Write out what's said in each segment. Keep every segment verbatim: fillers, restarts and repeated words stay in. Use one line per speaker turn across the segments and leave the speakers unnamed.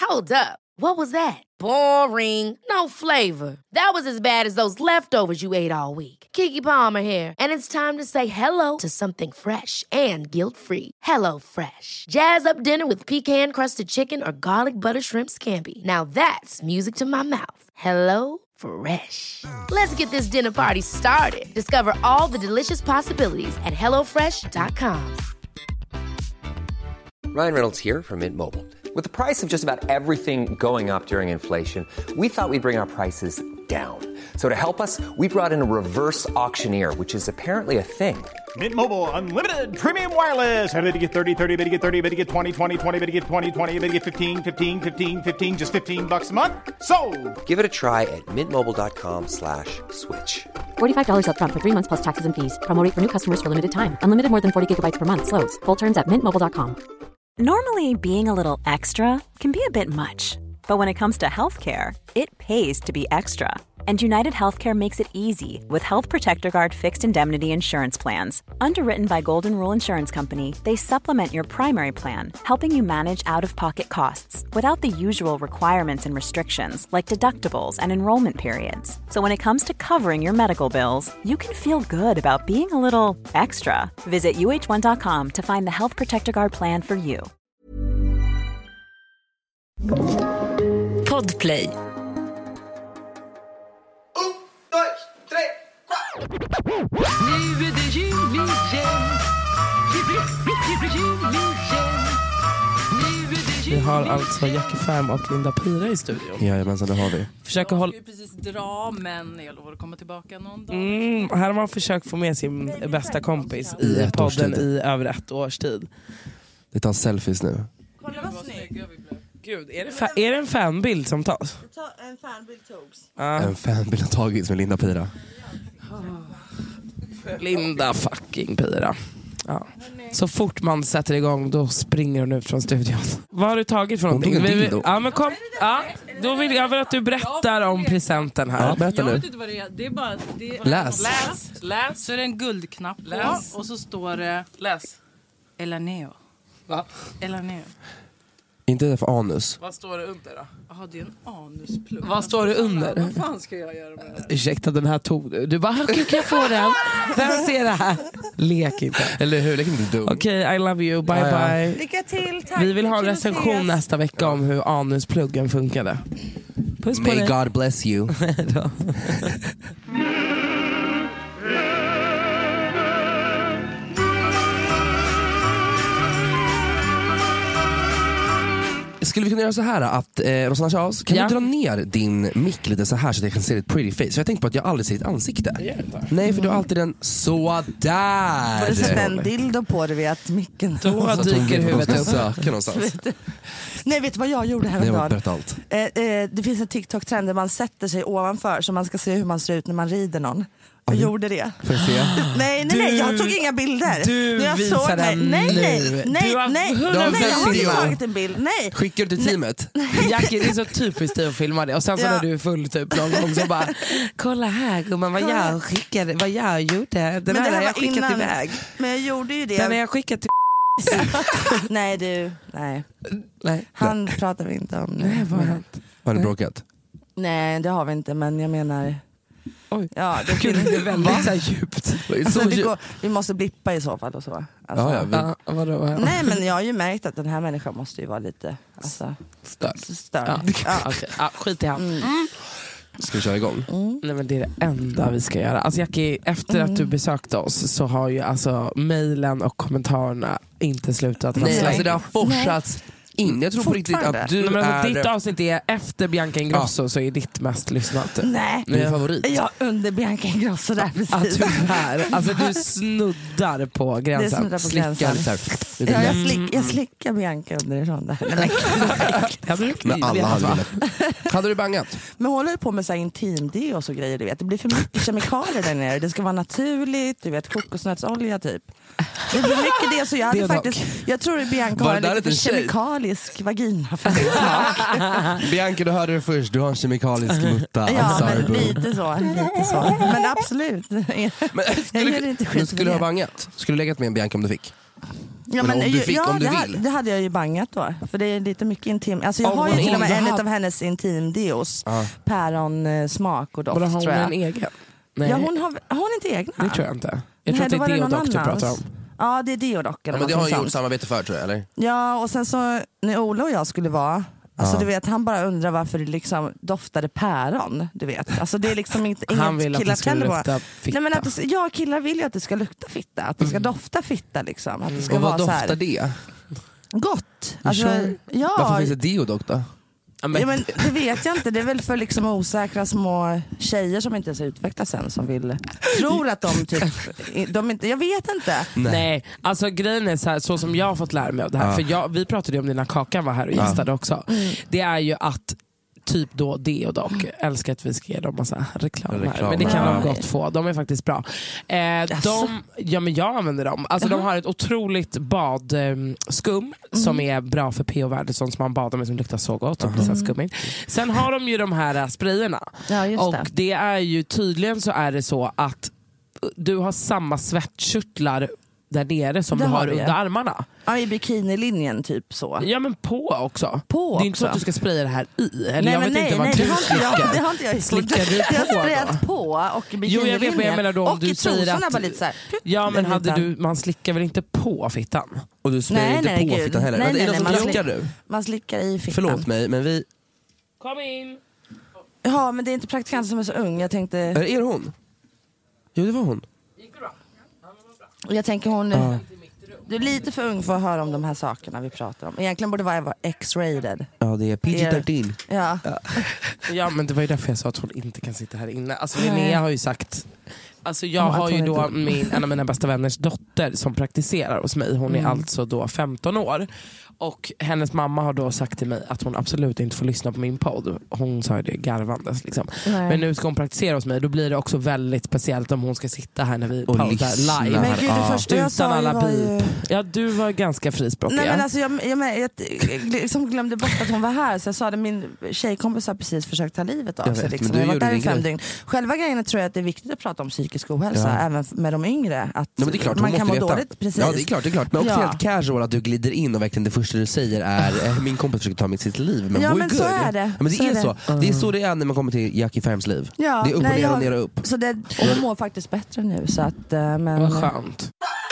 Hold up. What was that? Boring. No flavor. That was as bad as those leftovers you ate all week. Keke Palmer here, and it's time to say hello to something fresh and guilt-free. Hello Fresh. Jazz up dinner with pecan-crusted chicken or garlic butter shrimp scampi. Now that's music to my mouth. Hello Fresh. Let's get this dinner party started. Discover all the delicious possibilities at hello fresh dot com.
Ryan Reynolds here from Mint Mobile. With the price of just about everything going up during inflation, we thought we'd bring our prices down. So to help us, we brought in a reverse auctioneer, which is apparently a thing.
Mint Mobile Unlimited Premium Wireless. How to get thirty, thirty, how to get thirty, how to get twenty, twenty, twenty, how to get twenty, twenty, how to get fifteen, fifteen, fifteen, fifteen, just fifteen bucks a month? Sold!
Give it a try at mintmobile.com slash switch.
forty-five dollars up front for three months plus taxes and fees. Promo rate for new customers for limited time. Unlimited more than forty gigabytes per month. Slows full terms at mint mobile dot com.
Normally, being a little extra can be a bit much. But when it comes to healthcare, it pays to be extra. And United Healthcare makes it easy with Health Protector Guard fixed indemnity insurance plans. Underwritten by Golden Rule Insurance Company, they supplement your primary plan, helping you manage out-of-pocket costs without the usual requirements and restrictions like deductibles and enrollment periods. So when it comes to covering your medical bills, you can feel good about being a little extra. Visit U H one dot com to find the Health Protector Guard plan for you.
Podplay.
Nu är det jul igen.
Vi har alltså Jackie Fam och Linda Pira i studion.
Jajamensan, det har vi.
Försöker hålla...
Jag precis dra, men jag lovar att komma tillbaka någon dag.
Mm, här har man försökt få med sin bästa kompis i,
I
podden i över ett års tid.
Det tar selfies nu.
Kolla vad snygg.
Gud, är det, fa- är det en fanbild som tas?
En fanbild togs.
Ah.
En fanbild har tagits med Linda Pira.
Linda fucking Pira. Ja. Så fort man sätter igång, då springer hon ut från studion. Vad har du tagit för någonting?
Hon tog en
Vi- vi-
dildo.
Ja, men kom. Ja, då vill jag väl att du berättar om presenten här.
Ja, berätta
Jag
nu.
vet inte vad det är. Det är bara... Det är,
Läs.
Läs. Läs. Så är det en guldknapp på.
Läs.
Och så står det...
Läs.
Elaneo.
Va?
Elaneo.
Inte det för anus.
Vad står det under då?
Jaha, det är en anusplugg.
Vad står det under?
Vad fan ska jag göra med det här?
Ursäkta, den här tog du. Du bara, hur kan jag få den? Vem ser det här? Lek inte.
Eller hur? Det kan inte dum.
Okej, okay, I love you. Bye
Ja, ja.
bye.
Lycka till, tack.
Vi vill ha en recension nästa vecka om hur anuspluggen funkade. Puss på
May
dig.
God bless you. Skulle vi kunna göra så här att eh, Rosanna Charles, kan
Ja.
du dra ner din mick lite så här så att jag kan se ditt pretty face? För jag tänkte på att jag aldrig ser ditt ansikte. Nej, för du har alltid den så där.
Var det så en dildo på det vid att micken...
Då
Så att hon
dyker
vet var hon
huvudet
ska
upp.
söka någonstans.
Nej, vet du vad jag gjorde
Nej, jag
häromdagen?
berätta allt.
Eh, eh, det finns en TikTok-trend där man sätter sig ovanför så man ska se hur man ser ut när man rider någon. Jag
Oj.
gjorde det.
Får jag se?
Nej, nej, nej, jag tog inga bilder.
Du
När jag
visar
såg mig.
den
Nej,
nu.
nej, nej,
Du har
nej,
hundra
nej, jag har inte
video.
tagit en bild. Nej.
Skickar du till teamet?
Jackie, det är så typiskt dig att filma det. Och sen så
Ja.
när du är full typ någon gång så bara, kolla här gumman vad jag skickade, vad jag gjorde. Den
Men
här
det
har
här
jag
var
skickat
innan.
iväg.
Men jag gjorde ju det.
Den har jag skickat till...
Nej du, nej.
Nej.
Han pratar vi inte om nu.
Nej, vad har hänt?
Har ni bråkat?
Nej, det har vi inte, men jag menar...
Oj.
Ja, det
Gud, det är väldigt så här djupt.
Alltså,
Så
det
dju-
går, vi måste blippa i så fall och så. Alltså,
Ja, ja, vi-
Ja, vadå, vad-
Nej, men jag har ju märkt att den här människan måste ju vara lite alltså,
Störd.
störd.
Ja.
Ja.
Okej. Ja, skit i han.
Mm.
Ska vi köra igång?
Nej, men det är det enda vi ska göra. Alltså Jackie, efter att du besökte oss så har ju alltså mejlen och kommentarerna inte slutat.
Nej,
rassla
alltså
in.
det har fortsats in. Jag tror på riktigt
Fortfarande.
att du
Nej, men alltså,
är
ditt avsnitt är efter Bianca Ingrosso så är ditt mest lyssnat.
Nej,
min favorit.
jag under Bianca Ingrosso där
Ja,
precis.
tyvärr. Alltså du snuddar på
Det
gränsen.
snuddar på
Slickar
gränsen.
lite så här. Lite
Ja, jag,
lätt.
slick, jag slickar Bianca underifrån där. Nej, men,
Hade du
Men alla hade velat. Hade du bangat?
men hon håller ju på med så här intim-deo och så grejer, du vet. Det blir för mycket kemikalier där nere. Det ska vara naturligt, du vet, kokosnötsolja typ. Det blir mycket det, så jag hade
Det dock.
faktiskt, jag tror att Bianca
Var
har
det
en
där
lite
en tjej?
kemikalisk vagina för sin smak.
Bianca, du hörde det först. Du har en kemikalisk mutta.
Ja,
I'm sorry,
men
boo.
lite så, lite så. Men absolut.
Men
Jag
skulle,
gör inte skit
men skulle
för
du ha
det.
bangat? Skulle du legat med en Bianca om du fick?
Ja,
men,
men
om du fick,
ja,
om du
det,
vill.
hade, det hade jag ju bangat då. För det är lite mycket intim. Alltså jag
Om
har ju
hon
till och med
inte
en
hade-
av hennes intimdeos.
Ja.
Päron eh, smak och doft,
Bara har hon
tror jag.
en egen? Nej,
Ja, hon har, har hon inte egna?
det tror jag inte. Jag tror
Nej,
att
då
det
var
är
någon
Deodoc du
annans.
pratar om.
Ja, det är Deodoc
Ja,
eller
men det har
någonting
han gjort
sånt.
samarbete för, tror jag, eller?
Ja, och sen så när Ola och jag skulle vara, alltså
Ja.
du vet, han bara undrar varför det liksom doftade päron, du vet. Alltså det är liksom inte, inget
Han vill att
killar
det ska
tänder på.
lukta fitta.
Nej, men att det, ja, killar vill ju att det ska lukta fitta, att det ska dofta fitta liksom. Att det ska
Och vad
vara så här
doftar det?
gott. Alltså,
Sure.
ja,
Varför finns det Deodoc då?
Ja, men,
ja, men det vet jag inte. Det är väl för liksom osäkra små tjejer som inte ens utvecklats än som vill, tror att de typ, de inte, jag vet inte.
nej, alltså grejen är så här, så som jag har fått lära mig av det här,
Ja.
för jag, vi pratade ju om det när Kakan var här och gästade också. Det är ju att typ då Deodoc, älskar att vi ska ge dem massa reklam här,
Reklam,
men det kan
ja.
de gott få, de är faktiskt bra. Eh, de, ja men jag använder dem, alltså de har ett otroligt badskum som är bra för pH-värdet, sånt som man badar med som luktar så gott och blir så här skummigt. Sen har de ju de här äh, sprayerna
Ja, just
och
det.
det är ju tydligen så är det så att du har samma svettkörtlar där nere som
Det
du
har
har
du,
under
ja.
armarna.
Ja, i bikinilinjen typ så.
Ja men på också.
På
det är inte så
också.
att du ska spraya det här i. Eller
Nej,
jag
men
vet
nej,
inte vad
nej,
du
det har inte jag,
slickar.
det har inte jag gjort.
Slickar du
Jag har
på
sprayat
då?
på och i
Jo
bikinilinjen.
jag vet, men jag menar då om
och
du
i
säger
trosorna
att...
bara lite så här.
Ja men
en
hade
liten-
du, man slickar väl inte på fittan?
Och du sprayar
Nej,
inte
nej,
på
gud.
fittan heller?
Nej,
Vänta, är
nej,
det någon
nej,
som
man
slickar nu?
Man slickar i fittan.
Förlåt mig, men vi...
Kom in!
Ja, men det är inte praktikanten som är så ung. Jag tänkte,
Är det hon? Jo, det var hon.
Gick det bra?
jag tänker hon...
Ja.
Du är lite för ung för att höra om de här sakerna vi pratar om. Egentligen borde det vara X-rated.
Ja, det är P G tretton.
Ja.
Ja men det var ju därför jag sa att hon inte kan sitta här inne. Alltså
Nej.
Linnea har ju sagt, alltså jag
Ja, att
har ju
hon
då
inte-
min, en av mina bästa vänners dotter som praktiserar hos mig. Hon är
Mm.
alltså då femton år. Och hennes mamma har då sagt till mig att hon absolut inte får lyssna på min podd. Hon sa ju det garvandes liksom.
Nej.
Men nu ska hon praktisera hos mig. Då blir det också väldigt speciellt om hon ska sitta här när vi
Och
poddar
lyssna.
live.
Men gud, det
Ja.
första jag
Utan
sa ju
alla
var ju...
pip. Ja du var ganska frispråkig.
Nej, men alltså, jag, jag, jag, jag liksom glömde bort att hon var här, så jag sa att min tjejkompis har precis försökt ta livet av
Jag
sig.
vet,
Liksom.
men du
Jag har varit
gjorde
där i
din
fem
grej.
dygn. Själva grejen tror jag att det är viktigt att prata om psykisk ohälsa,
Ja.
även med de yngre. Att
Nej, men det är klart, hon
man kan må
måste veta.
dåligt. Precis.
Ja, det är klart, det är klart. Men också
Ja.
helt casual att du glider in och verkligen det första du säger är eh, min kompis försöker ta mitt sitt liv. Men
Ja,
we're
men
good.
så är det.
Ja, men det
Så
är,
är det.
så. Det är så det är när man kommer till Jackie Ferms liv.
Ja,
det är upp
nej,
och ner
jag-
och ner och upp.
Så det, och hon mår faktiskt bättre nu. Så att, eh, men,
Vad skönt.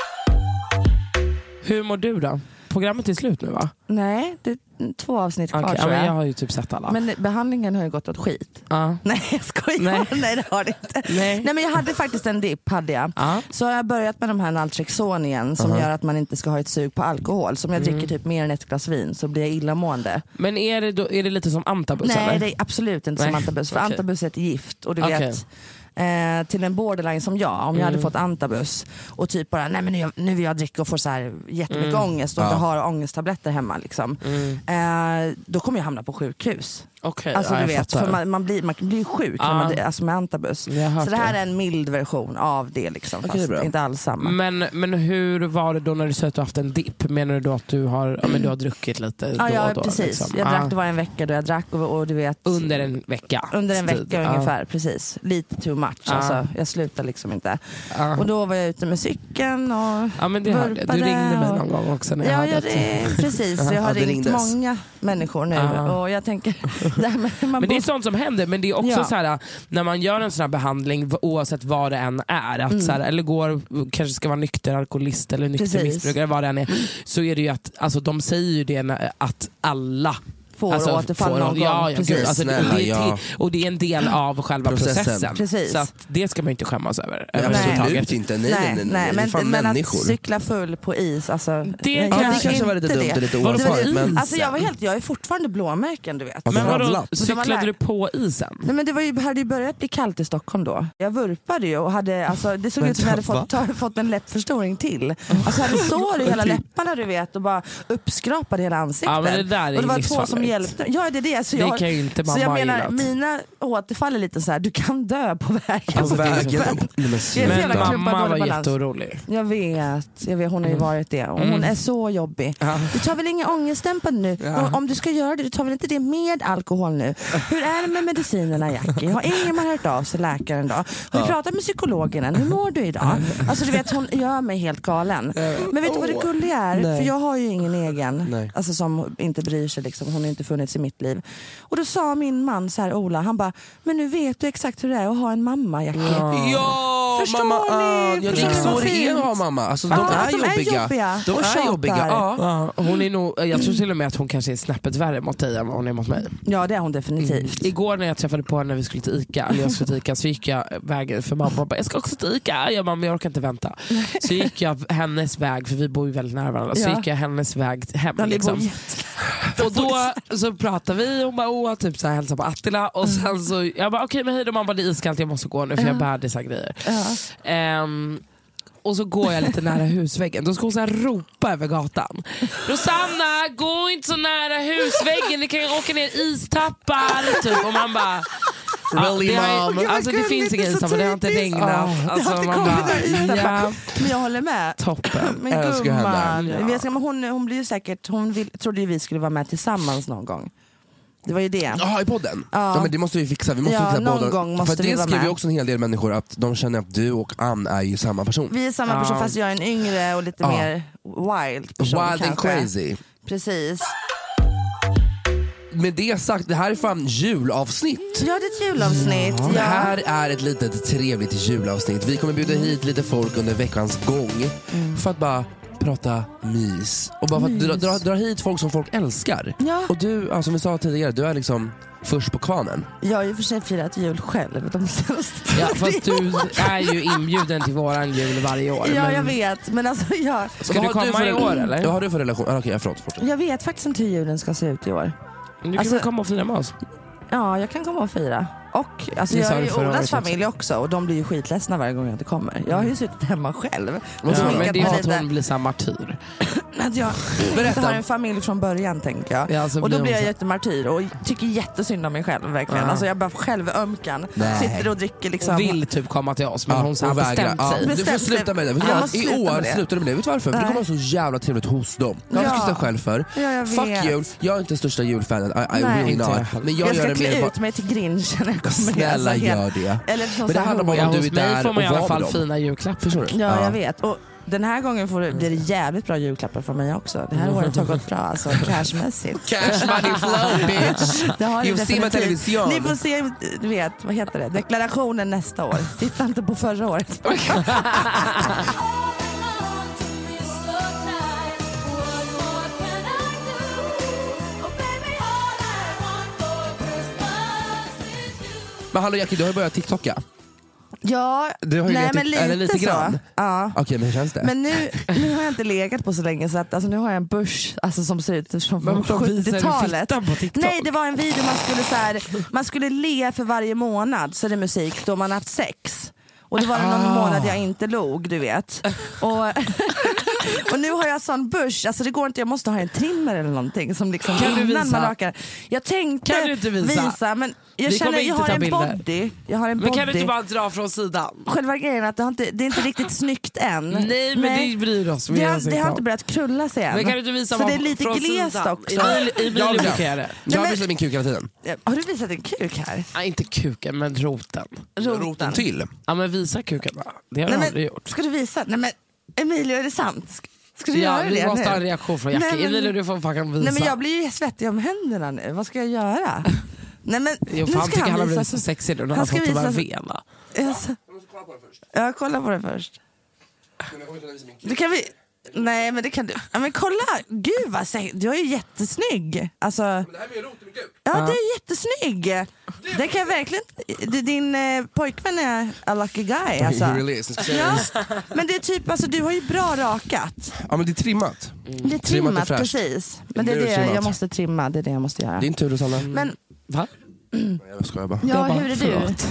Hur mår du då? Programmet är slut nu va?
Nej, det är två avsnitt kvar
Okej, ja,
tror
men
jag.
jag har ju typ sett alla.
Men behandlingen har ju gått åt skit.
Ja.
Nej jag skojar,
Nej.
nej. det har det inte.
Nej.
Nej men jag hade faktiskt en dipp, hade jag.
Ja.
Så har jag börjat med de här Naltrexon igen som gör att man inte ska ha ett sug på alkohol. Så om jag
Mm.
dricker typ mer än ett glas vin så blir jag illamående.
Men är det, då, är det lite som antabus
Nej
eller?
det är absolut inte
Nej,
som antabus. För
okej.
antabus är ett gift och du
Okej.
vet eh, till en borderline som jag, om jag hade fått antabus och typ bara nej men nu, nu vill jag dricka och får så här jättemycket
Mm.
ångest och
Ja.
inte har ångesttabletter hemma liksom.
Mm.
Eh, då kommer jag hamna på sjukhus.
Okej,
Alltså
ja,
du
jag
vet,
fattar.
för man, man, blir, man blir sjuk
Ja.
när man, alltså med antabus.
Jag har hört
Så det här
det.
är en mild version av det liksom,
Okej,
fast
bra.
inte alls samma.
Men, men hur var det då när du sa att du haft en dipp? Menar du då att du har, ja, men du har druckit lite
ja,
då
ja
och då?
precis.
Liksom?
Jag
Ja.
drack, det var en vecka då jag drack och, och du vet
Under en vecka?
under en
tid.
vecka
Ja.
ungefär, precis. Lite too much
Ja.
alltså. Jag slutade liksom inte.
Ja.
Och då var jag ute med cykeln och
Ja men det hörde jag. Du
vurpade
ringde mig
och-
någon gång också när jag
Ja,
hörde
ja
att-
det, precis. Jag har
Ja, det
ringt
ringdes.
många människor nu
Ja.
och jag tänker det här med, man
Men det är
bor-
sånt som händer, men det är också
Ja.
så här när man gör en sån här behandling oavsett vad det än är, att
Mm.
så här, eller går, kanske ska vara nykter alkoholist eller nykter
Precis.
missbrukare, vad det än är, så är det ju att alltså, de säger ju det när- att alla
får
alltså,
återfall
får-
någon gång.
ja, ja,
Precis.
gud, alltså,
Snälla,
det är
ja.
till, och det är en del av själva
Processen.
processen,
Precis.
så att det ska man ju inte skämmas över
Nej,
överhuvudtaget.
absolut inte. Nej, nej, nej, nej.
nej,
Det är fan
men, men att
människor.
cykla full på is, alltså,
Det
jag
kan-
gör
Ja, det
kanske var lite
inte
dumt och lite
Vadå,
oerfaret,
det-
men-
Alltså jag var helt, jag är fortfarande blåmärken du vet.
Alltså,
Men vadå,
Ravlat.
Så de har
cyklade
lär-
du på isen?
Nej, men det var ju, hade ju börjat bli kallt i Stockholm då. Jag vurpade ju och hade, alltså, det såg
Vänta,
ut som jag hade
va?
fått, ta, fått en läppförstoring till. Alltså jag hade sår i hela läpparna du vet och bara uppskrapade hela ansiktet.
Ja, men det där är
och det var två
livsfarligt.
som hjälpte. Ja, det är det. Så
det
jag,
kan ju inte mamma
så jag menar,
gillat.
mina återfall är lite så här, du kan dö på vägen.
Alltså, vägen.
Men mamma var jätteorolig.
Jag vet, jag vet, hon har ju varit det. Och hon
Mm.
är så jobbig.
Ja.
Du tar väl inga ångestdämpad nu?
Ja.
Om du ska göra det, du tar väl inte det med alkohol nu? Hur är det med medicinerna, Jackie? Har ingen man hört av sig, läkaren då? Har du
Ja.
pratat med psykologen än? Hur mår du idag? Alltså du vet, hon gör mig helt galen. Men vet du vad det gulliga är?
Nej.
För jag har ju ingen egen,
Nej.
alltså som inte bryr sig liksom. Hon har inte funnits i mitt liv. Och då sa min man så här, Ola, han bara, men nu vet du exakt hur det är att ha en mamma, Jackie.
Ja.
Ja,
Förstår
mamma,
ni?
ah, ja, det
Förstår
är
ni
så
vad
det är
fint?
att ha mamma. Alltså,
Ja,
de är
de är
jobbiga.
jobbiga
De
och
är
tjatar.
jobbiga. Ja.
Ja, hon är nog, jag tror till och med att hon kanske är snäppet värre mot dig än vad hon är mot mig.
Ja, det är hon definitivt.
Igår när jag träffade på henne när vi skulle till Ica, eller jag skulle till Ica, så gick jag vägen för mamma och bara, jag ska också till Ica. Jag mamma, jag orkar inte vänta. Så gick jag hennes väg, för vi bor ju väldigt nära varandra. Så
Ja.
gick jag hennes väg hem.
Ja,
Liksom. Och då så pratade vi och bara, åh, typ så här, hälsa på Attila. Och sen så, jag bara, okej, men hej då, man bara, det är iskallt, jag måste gå nu för jag bär dessa grejer.
Ja.
Ehm, och så går jag lite nära husväggen. Då ska hon så här ropa över gatan. Rosanna, gå inte så nära husväggen, det kan åka ner istappar. Typ. Och man bara...
Really,
Ja, det har-
mom?
Alltså det finns inga istappar, det har inte
typiskt.
regnat.
Det
Alltså,
har inte
man
kommit
bara,
några istappar.
ja,
Men jag håller med.
toppen.
Men
Älskar
gumman,
henne.
vet du, men hon, hon blir ju säkert, hon vill, trodde ju vi skulle vara med tillsammans någon gång. Det var ju det.
Jaha, i podden?
Ja.
Ja. Men det måste vi fixa. Vi måste
Ja,
fixa
någon
båda.
gång måste
För
vi
det
vara
skriver ju
med.
också en hel del människor att de känner att du och Ann är ju samma person.
Vi är samma person
Ja.
fast jag är en yngre och lite
Ja.
mer wild person.
Wild and
kanske.
crazy.
Precis.
Med det sagt, det här är fan julavsnitt.
Ja, det är ett julavsnitt.
Det
Ja.
här är ett litet trevligt julavsnitt. Vi kommer bjuda hit lite folk under veckans gång för att bara prata mys. Och bara för att dra, dra, dra hit folk som folk älskar.
Ja.
Och du, ja, som vi sa tidigare, du är liksom först på kvarnen.
Jag har ju för sig firat jul själv de senaste
Ja, fast du är ju inbjuden till våran jul varje år.
Ja,
men
jag vet. Men alltså, jag,
Ska
Vad
du
har
komma
för
i
en-
år eller?
Vad har du för relation? Ah, okej, jag förlåt, förlåt.
jag vet faktiskt inte hur julen ska se ut i år.
Du kan
Alltså-
väl komma och fira med oss?
Ja, jag kan komma och fira. Och alltså,
Det
jag
sa
är
du
i
förra året
Olas
också.
familj också. Och de blir ju skitledsna varje gång jag inte kommer. Jag har ju suttit hemma själv. Och
Ja,
sminkat
men det är
mig
för att
lite.
hon blir samma martyr.
Att jag inte har en familj från början, tänker jag.
Ja, så
och då
blir
blir jag
hon så-
jättemartyr och tycker jättesynd om mig själv verkligen.
Ja.
Alltså jag bara självömkan.
Nej.
Sitter och dricker liksom.
Hon vill typ komma till oss, men
Ja,
hon så har
hon vägrar.
bestämt
Ja,
sig.
du får
Bestämt sig.
sluta med det. Vet du
Jag
vad?
måste
I
sluta
år
med det.
slutar du med det. Vet du varför? För det
Nej.
kommer vara så jävla trevligt hos dem. Jag
Ja.
ska själv för.
Ja, jag
Fuck
vet.
you. Jag är inte den största julfanen. I, I
Nej.
really
Inte jag
not.
heller.
Men jag,
Jag,
gör
ska
det mer
klä
bara...
ut mig till Grinch när jag kommer.
Snälla,
Alltså,
gör
helt-
det.
Eller som
Men det
så här
handlar bara
Ja,
om du
hos
är
mig
där
får man i
och
alla
var
fall
med dem.
fina julklappar.
Förstår du?
Ja, jag vet. Och den här gången får det, blir det jävligt bra julklappar från mig också. Det här året har gått bra, alltså cashmässigt.
Cash money flow, bitch.
Det har det
You see my
definitivt.
television.
Ni får se, du vet, vad heter det? Deklarationen nästa år. Titta inte på förra året.
Men hallå Jackie, du har ju börjat TikToka.
Ja,
Du har ju
nej
legat-
men lite,
eller lite grann.
så. Ja.
Okej, men hur känns det?
Men nu, nu har jag inte legat på så länge så att, alltså, nu har jag en börs alltså, som ser ut som
Men
från
de visar
sjuttiotalet.
fittan på TikTok.
Nej, det var en video man skulle, så här, man skulle le för varje månad, så är det musik då man haft sex. Och det var det någon
Ah.
månad jag inte log, du vet. Och, och nu har jag sån börs, alltså det går inte, jag måste ha en trimmer eller någonting som liksom
Kan du
innan
visa?
man rakar. Jag tänkte
Kan du inte visa?
men jag
Vi
känner
kommer
jag
inte
har
ta
en
bilder.
body. Jag har en
Men
body.
kan du inte bara dra från sidan?
Själva grejen är att det, har inte, det är inte riktigt snyggt än.
Nej, men det bryr oss.
Det har, det har inte börjat krulla sig än.
Men kan du inte visa
så
vad
det är lite
från
glest
sidan?
också.
Emil, Emil
Jag
brukar
vet.
göra det.
Jag har
men-
visat min kuk hela tiden.
Har du visat en kuk här?
Nej, inte kuken, men roten.
Roten till.
Ja, men visa kuken bara. Det har
Nej,
jag
men,
aldrig gjort.
ska du visa? Nej men Emilio, är det sant? Ska, ska du
Ja,
göra
vi
det
måste
nu?
ha en reaktion från Jackie.
Nej, men-
Emilio, du får fucking visa.
Nej men jag blir ju svettig om händerna nu. Vad ska jag göra? Nej men
Jo,
nu
fan
ska
tycker han har
visa
blivit så sexig nu när han har
ska
fått vara
visa-
vena.
Alltså, ja, kolla på det först. Du kan vi... Nej men det kan du. Ja, men kolla, gud vad sex... Du är ju jättesnygg. Alltså...
Det här med roten med kuk.
Ja, det är jättesnygg. Det kan jag verkligen... det- Din eh, pojkvän är a lucky guy alltså.
He really is. Jag ska säga
Ja, men det är typ, alltså du har ju bra rakat.
Ja, men det är trimmat.
Det är
Trimmat
trimmat,
och fräscht.
precis. Men det är
Nu är det
det
trimmat.
jag måste trimma, det är det jag måste göra.
Din tur Rosanna.
Men
Va?
Jag skojar bara.
ja,
Jag bara,
hur är du?
förlåt.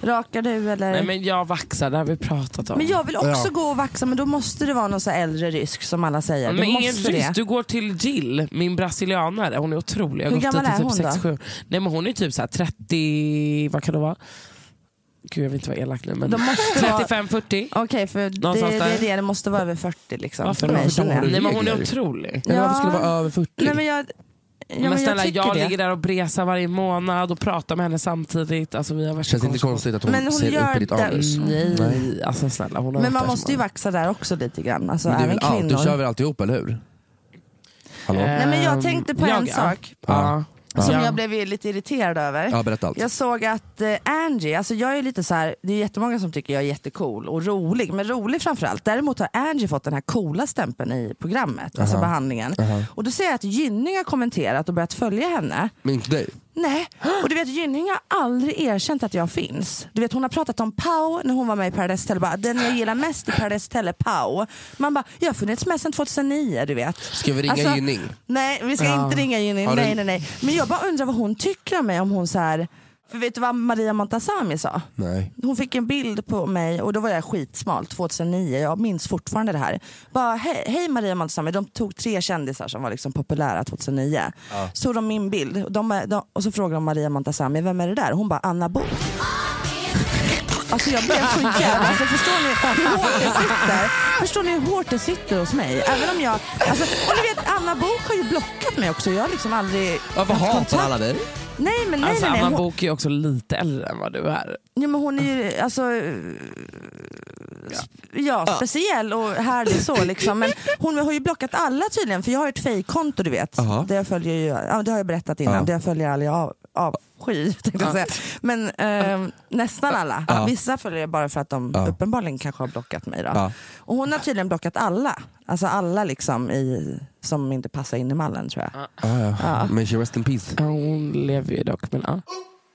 Rakar du eller?
Nej, men jag vaxar, det har vi pratat om.
Men jag vill också
Ja.
gå och vaxa, men då måste det vara någon så här äldre rysk som alla säger.
Men
Då
ingen
måste
risk,
det.
du går till Jill, min brasilianare. Hon är otrolig. Jag har
Hur
gått
gammal
dit
är
i
hon
typ
då?
sex sju. Nej, men hon är typ så här trettio, vad kan det vara? Gud, jag vill inte vara elak nu, men
De måste vara-
trettiofem fyrtio.
Okej, för det,
Någonstans
det
där.
är det, det måste vara över fyrtio liksom.
Varför
för mig,
då?
känner jag.
Har du
Nej, men hon är
regler?
otrolig.
Men varför
Ja.
skulle det vara över fyrtio?
Nej, men jag, ja, men
men snälla,
jag,
jag,
tycker det.
ligger där och bresar varje månad och pratar med henne samtidigt. Alltså, vi har varit
Känns det inte
så
konstigt att hon,
Men hon
ser
gör
upp i ditt
det-
anus?
Nej,
Nej.
alltså snälla. Hon har
Men
varit
man
där
måste
så
ju
många-
vaxa där också lite grann. Alltså
Men det är
även
väl allt,
kvinnor.
du kör väl alltihop, eller hur? Hallå?
Eh,
Nej, men jag tänkte på
jag,
en
ja.
sak.
Ja.
Som
Ja.
jag blev ju lite irriterad över.
Ja, berätta allt.
Jag såg att eh, Angie, alltså jag är lite så här, det är jättemånga som tycker jag är jättecool och rolig, men rolig framförallt. Däremot har Angie fått den här coola stämpeln i programmet, alltså behandlingen. Och då ser jag att Gynning har kommenterat och börjat följa henne.
Men inte dig?
Nej, och du vet Gynning har aldrig erkänt att jag finns. Du vet hon har pratat om Pau när hon var med i Paradise Hotel, bara, den jag gillar mest i Paradise Hotel är Pau. Man bara, jag har funnits med sedan tjugohundraniio, du vet.
Ska vi ringa
Alltså,
Gynning?
Nej, vi ska
Ja.
inte ringa Gynning.
Har du-
Nej, nej, nej. Men jag bara undrar vad hon tycker om mig, om hon så här. För vet du vad Maria Montazami sa?
Nej.
Hon fick en bild på mig och då var jag skitsmal tjugohundranio. Jag minns fortfarande det här. Bara, hej, hej Maria Montazami. De tog tre kändisar som var liksom populära tjugohundranio. Ja. Så de min bild. De, de, och så frågade de Maria Montazami, vem är det där? Hon bara, Anna Book. Alltså jag blev så jävla, alltså förstår ni hur hårt det sitter? Förstår ni hur hårt det sitter hos mig? Även om jag, alltså, och ni vet Anna Book har ju blockat mig också. Jag har liksom aldrig
Varför
haft
hatar
kontakt.
alla dig?
Nej men nej
Alltså,
nej, nej.
Anna
Hon,
Book är ju också lite äldre än vad du är.
ja, men hon är ju alltså ja, speciell och härlig så liksom. Men hon har ju blockat alla tydligen, för jag har ett fejkkonto du vet.
Aha.
Det jag följer ju, ja, det har jag berättat innan.
Ja.
Det jag följer alla jag av, avsky tänkte jag säga. Men eh, nästan alla.
Ja.
Vissa följer jag bara för att de
Ja.
uppenbarligen kanske har blockat mig då.
Ja.
Och hon har tydligen blockat alla. Alltså alla liksom i, som inte passar in i mallen tror jag.
Ah, ja. Ja. Men she rest in peace.
Ja, hon lever ju dock, men ja.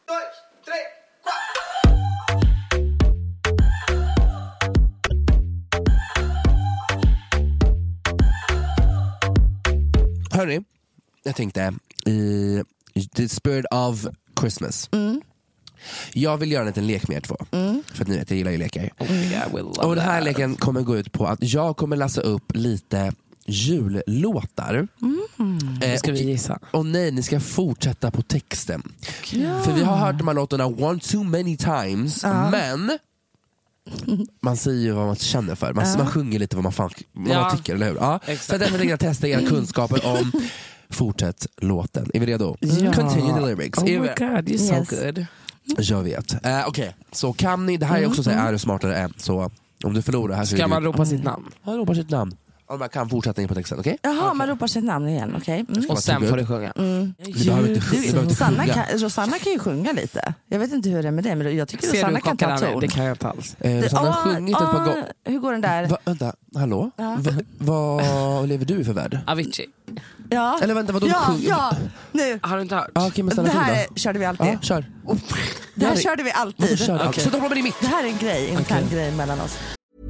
Hörni, jag tänkte i the spirit of Christmas.
Mm.
Jag vill göra en liten lek med er två. Mm. För att ni vet, jag gillar ju lekar.
Yeah, we'll love
Och den här
that.
leken kommer gå ut på att jag kommer läsa upp lite jullåtar.
Mm.
Eh,
Ska vi
och,
gissa?
och nej, ni ska fortsätta på texten. För vi har hört de här låtarna one too many times, men man säger ju vad man känner för. Man, man sjunger lite vad man, fan, vad
Ja.
man tycker, eller hur? Ja. Så därför tänkte jag testa era kunskaper om Fortsätt låten. Är vi redo?
Ja.
Continue the lyrics.
Oh
Är
my
vi-
god, you're
Yes.
so good.
Jag vet. Eh, Okej, så kan ni, det här är också så här, är du smartare än, så om du förlorar här så
Ska
är
man
du,
ropa sitt namn?
ja, ropa sitt namn. Och man kan fortsätta in på texten, okej?
Jaha, man ropar sitt namn igen, okej. Mm.
Och sen får du sjunga.
Du behöver inte,
Du,
du behöver inte
Rosanna,
sjunga.
kan, Rosanna kan ju sjunga lite. Jag vet inte hur det är med det, men jag tycker
Ser
Rosanna
du
kan ta
chockad
ton.
Det kan jag inte alls.
Eh, Rosanna har
Ah,
sjungit ett par
ah,
gånger.
Hur går den där?
Va, vänta, hallå?
Ja.
Va, vad lever du i för värld?
Avicii.
Ja,
Eller vänta, vadå
ja,
sjung-
ja, nu.
Har du inte hört?
Ah, okej, men
Det
ställa
här
till
är, körde vi alltid.
då. Ja, kör.
Det här
är-
körde vi
Vadå,
alltid.
kör allt.
Okej.
Så då hoppar man i mitt.
Det här är en grej, intern grej mellan oss.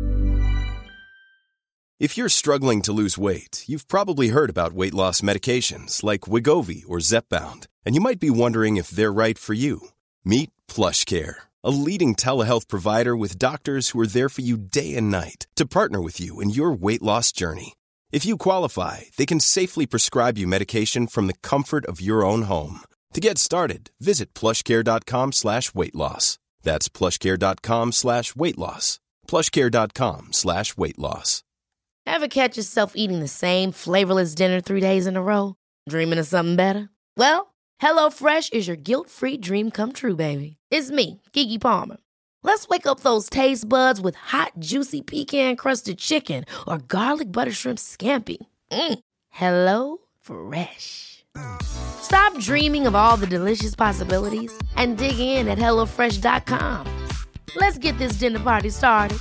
If you're struggling to lose weight, you've probably heard about weight loss medications like Wegovy or Zepbound, and you might be wondering if they're right for you. Meet PlushCare, a leading telehealth provider with doctors who are there for you day and night to partner with you in your weight loss journey. If you qualify, they can safely prescribe you medication from the comfort of your own home. To get started, visit plushcare.com slash weight loss. That's plushcare.com slash weight loss. plushcare.com slash weight loss.
Ever catch yourself eating the same flavorless dinner three days in a row? Dreaming of something better? Well, HelloFresh is your guilt-free dream come true, baby. It's me, Keke Palmer. Let's wake up those taste buds with hot, juicy pecan-crusted chicken or garlic butter shrimp scampi. Mm. Hello Fresh. Stop dreaming of all the delicious possibilities and dig in at hello fresh dot com. Let's get this dinner party started.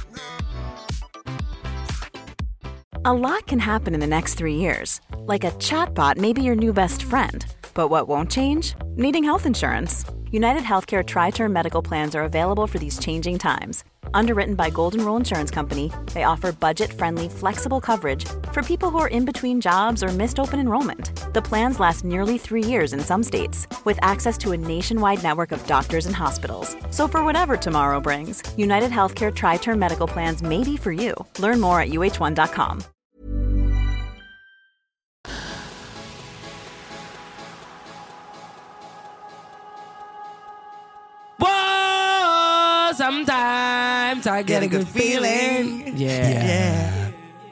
A lot can happen in the next three years. Like a chatbot may be your new best friend. But what won't change? Needing health insurance. United Healthcare Tri-Term Medical Plans are available for these changing times. Underwritten by Golden Rule Insurance Company, they offer budget-friendly, flexible coverage for people who are in between jobs or missed open enrollment. The plans last nearly three years in some states, with access to a nationwide network of doctors and hospitals. So for whatever tomorrow brings, United Healthcare Tri-Term Medical Plans may be for you. Learn more at U H one dot com.
Whoa, sometimes I get a good feeling. Yeah.
Yeah.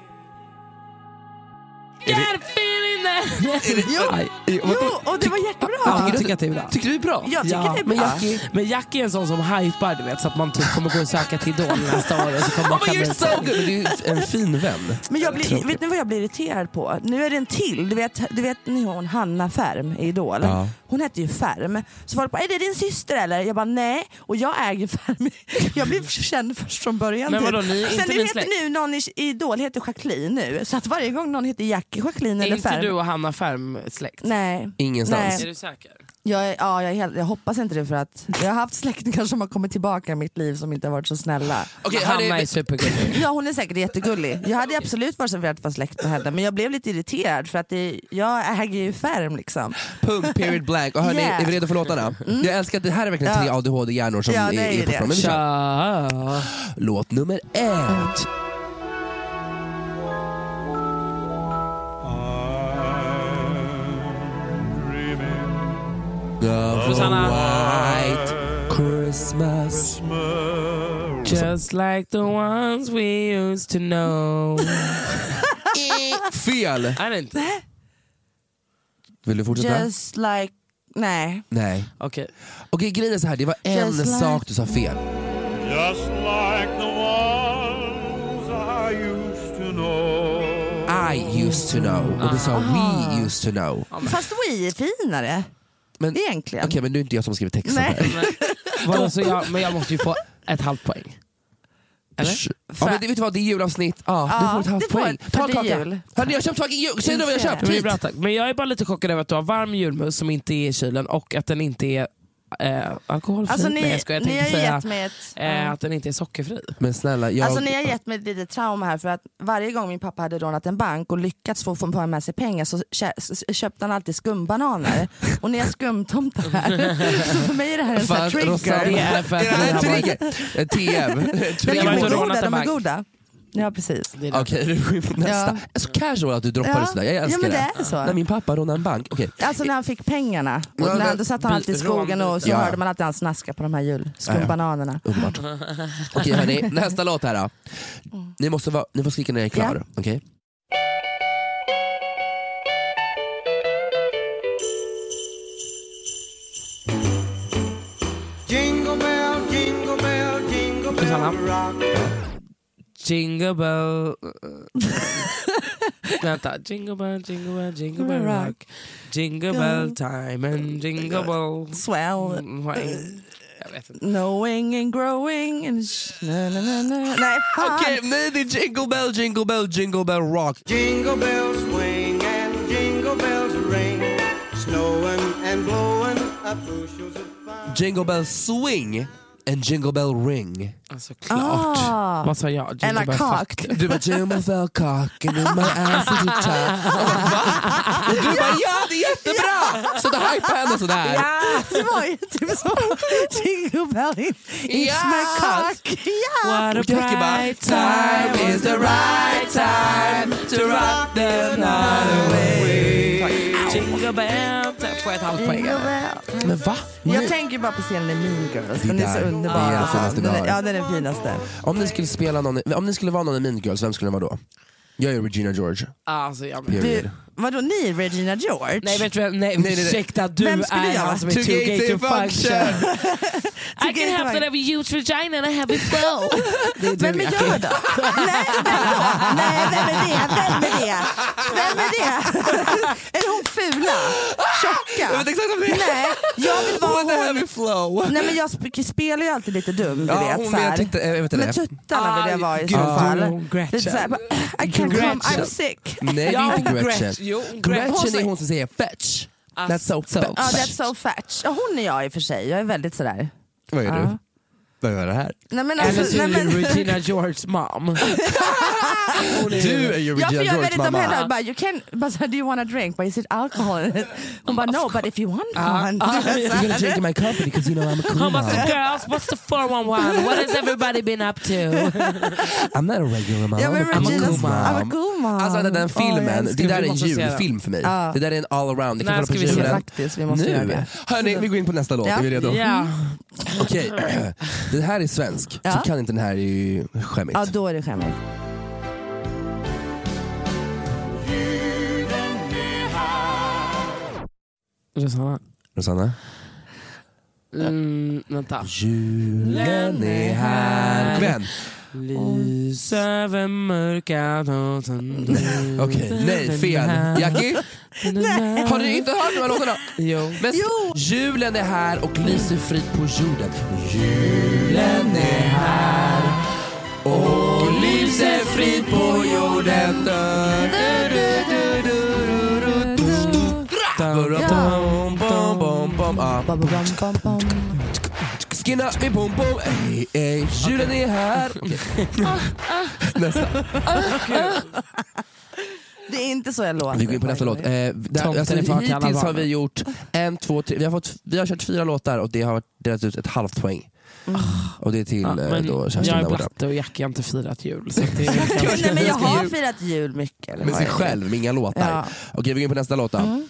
Get a feeling that...
Jo, jo, och det var jättebra.
Ja, jag tycker att det är bra.
Tycker du det är bra?
Jag tycker
Ja,
det är
men
bra.
Jackie, men Jackie är en sån som hypar, du vet, så att man typ kommer gå och söka till Idol nästa år och så kommer man
Oh, you're so good. Men du är en fin vän.
Men jag blir, vet ni vad jag blir irriterad på? Nu är det en till. Du vet, du vet ni hon Hanna Färm i Idol.
Ja.
Hon heter ju Färm. Så var det på, är det din syster eller? Jag bara nej. Och jag äger Färm. Jag blev känd först från början.
Men vadå, ni är
Sen
inte
ni
min
vet
släkt?
nu någon i Idol heter Jacqueline nu. Så att varje gång någon heter Jackie, Jacqueline
Är
eller
inte
Färm.
du och Hanna Färm släkt?
Nej.
Ingenstans.
Nej.
Är du säker?
Jag, är, ja, jag, är helt, jag hoppas inte det för att jag har haft släktingar som har kommit tillbaka i mitt liv som inte har varit så snälla.
Okej,
Hanna
hörni,
är supergullig.
Ja, hon är säkert jättegullig. Jag hade absolut varit så velat vara släkt med henne, men jag blev lite irriterad för att det, jag äger ju Färm liksom.
punkt, period, blank. Och hörni,
Yeah.
är vi redo för låtarna? Jag älskar att det här är verkligen
Ja.
tre A D H D-hjärnor som
Ja, det
är,
är ju
är på
det.
formen. Vi kör.
Tja.
Låt nummer ett. Of
Susanna.
a white Christmas.
Just like the ones we used to know.
Fel!
Är det inte?
Vill du fortsätta?
Just like... Nej.
Nej.
Okej.
Okej, grejen är så här, det var en
Just like-
sak du sa fel.
Just like the ones I used to know.
I used to know. Och du sa we used to know.
Fast we är finare.
Men,
Egentligen.
Okej, men det är inte jag som skriver texten
Nej.
här.
Vadå, så jag, men jag måste ju få ett halvt poäng. Eller?
Ja, men det, vet du vad, det är julavsnitt. Ja,
Ja,
du får ett halvt
det får-
poäng.
för
Ta en
det är
kaka.
jul.
Hörni, jag har köpt fucking jul. Säg nu vad jag har köpt.
Men, det är
Hit.
bra, tack. Men jag är bara lite chockad över att du har varm julmust som inte är i kylen och att den inte är eh, alkoholfri.
Alltså ni,
Nej, jag skojar, jag
ni har
tänkte
ju
säga
gett mig ett...
eh, att den inte är sockerfri.
Men snälla, jag...
Alltså ni har gett mig ett litet trauma här för att varje gång min pappa hade rånat en bank och lyckats få, få med sig pengar så kä- s- köpte han alltid skumbananer. Och ni är skumtomtar här. Så för mig är det här en sån här
Fan,
trigger.
Rosanna,
Det är för att
det här är
vi har
en trigger. En T M.
De
Jag har
är
inte
goda,
rånat en
de är
bank.
goda. Ja precis.
Det är det.
Okej, okay, nästa.
Ja.
Så casual att du droppar
Ja.
det sådär. Jag älskar
Ja, men
det.
det är så.
När min pappa rånade en bank. Okej.
Alltså när han fick pengarna, och
Ja,
när
men-
han, då satt han alltid i skogen och så
Ja.
hörde man alltid han snaska på de här julskumbananerna.
Underbart. Okej hörni, nästa låt här då. Ni, måste vara, ni får skrika när jag är klar.
Ja.
Okej?
Jingle bell, jingle bell, jingle bell
Susanna.
rock.
Jingle bell... Vänta. Jingle bell, jingle bell, jingle bell rock. Jingle bell time and jingle bell...
Swell.
Mm, vad är- Jag vet inte.
Knowing and growing and sh- na, na, na, na. Nej fan.
Okej, nej det är Jingle Bell, Jingle Bell, Jingle Bell Rock.
Jingle bells swing and jingle bells ring. Snowing and blowing up bushels of fun.
Jingle Bell Swing and Jingle Bell Ring.
Alltså klart.
Ah.
Vad sa jag? Jingle
And I
bell
cocked.
fuck.
Du bara Jingle Bell Cock and in my ass is a child. Och du bara ja det är jättebra! Så då hypar henne sådär.
Ja, det var ju typ så. Jingle bell in, it's
Ja.
my cock. Ja.
What a
Och Jackie bara,
bright time is the right time to rock the night away. Jingle bell. Får jag ett halvt poäng?
Jingle
eller?
bell.
Men va?
Jag
Nej.
tänker bara på scenen i Mean Girls.
Det
Den är
där,
så
det
underbar.
är det finaste vi
Den är-
har.
Ja, den är den finaste.
Om ni skulle spela någon, om ni skulle vara någon i Mean Girls, vem skulle ni vara då? Jag är Regina George.
Alltså, jag men...
Period.
Du, vadå ni, Regina George?
Nej, vet du, nej, nej,
nej, nej.
ursäkta, du
Vem skulle
är
jag
han
vara?
som är
Too
too
gay
gay
to
to function. I
gay
can
to
help that
function.
every huge vagina and I have it flow. Det är
Vem
du,
är
Jackie.
jag då? Nej, vem då? Nej, vem är det? Vem är det? Vem är det? Är hon fula? Tjocka?
Jag vet exakt om det är.
Nej, jag vill vara
What the
hon.
heavy flow.
Nej men jag sp- spelar ju alltid lite dum, du
Ja,
vet.
hon,
så här.
jag tänkte, jag vet inte
Med
det.
tuttarna vill jag vara i
Aj,
så
gud,
fall.
hon Gretchen.
Lite så här, bara, I can't come, I'm
Gretchen.
sick.
Nej det är
Ja,
inte Gretchen.
Gretchen. Jo,
Gretchen
Gretchen.
är hon som säger fetch. That's so
So.
fetch.
Ja, that's so fat. Ja, hon är jag i och för sig. Jag är väldigt sådär.
Vad är
Ja.
du? Vad gör det här?
Nej, men
Eller
alltså,
så är
nej,
du
men...
Regina Georges mom.
Du är ju
Ja, för
Regina
jag vet
Georges
inte om
mamma.
henne, bara, you can, but do you want a drink? But is it alcohol in it? Hon bara, no, but if you want one.
You're gonna drink in my company because you know I'm a cool
Han bara,
mom.
so girls, what's the four one one? What has everybody been up to?
I'm not a regular mom.
Ja, men
I'm a
Regina,
cool mom.
I'm a cool mom.
Alltså den
Åh,
filmen,
jag
det
älskar
där är
vi
en
måste se den.
julfilm för mig.
Ja.
Det där är en all around. Det kan
När
kolla på
ska vi se
julen.
faktiskt, vi måste göra
Nu.
det.
Hörni, vi går in på nästa låt.
Ja.
Är vi redo?
Ja.
Okej, den här är svensk.
Ja.
Så kan inte den här är ju skämmigt.
Ja, då är det skämmigt.
Rosanna.
Rosanna?
Mm, vänta.
Julen är här. Kom igen.
Lys över mörka dagen.
Okej, nej, fel. Jackie?
Nej.
Har ni inte hört de här låtarna?
Jo.
Men
Jo.
Julen är här och lyser fritt på jorden. Julen är här och lyser fritt på jorden. Du, du, du, du, du, du, du. Bom, bom, bom, bom, ah.
Bom, bom, bom, bom.
Skinna min pom pom, ey, ey, julen är här. Okej. Nästa.
Det är inte så jag låter.
Vi går in på nästa låt. Eh, där,
Tomten
alltså,
är far till alla
hittills har
barnen.
vi gjort en, två, tre. Vi har, fått, vi har kört fyra låtar och det har delat ut ett halvt poäng.
Mm.
Och det är till
Ja,
eh,
men
då Kerstin
jag är
där borta.
blatte och Jackie har inte firat jul. Så det är
Nej, men jag har firat jul mycket. Eller
Med
vad
sig
är det?
själv, med inga låtar.
Ja.
Okej, vi går in på nästa låt då.
Mm.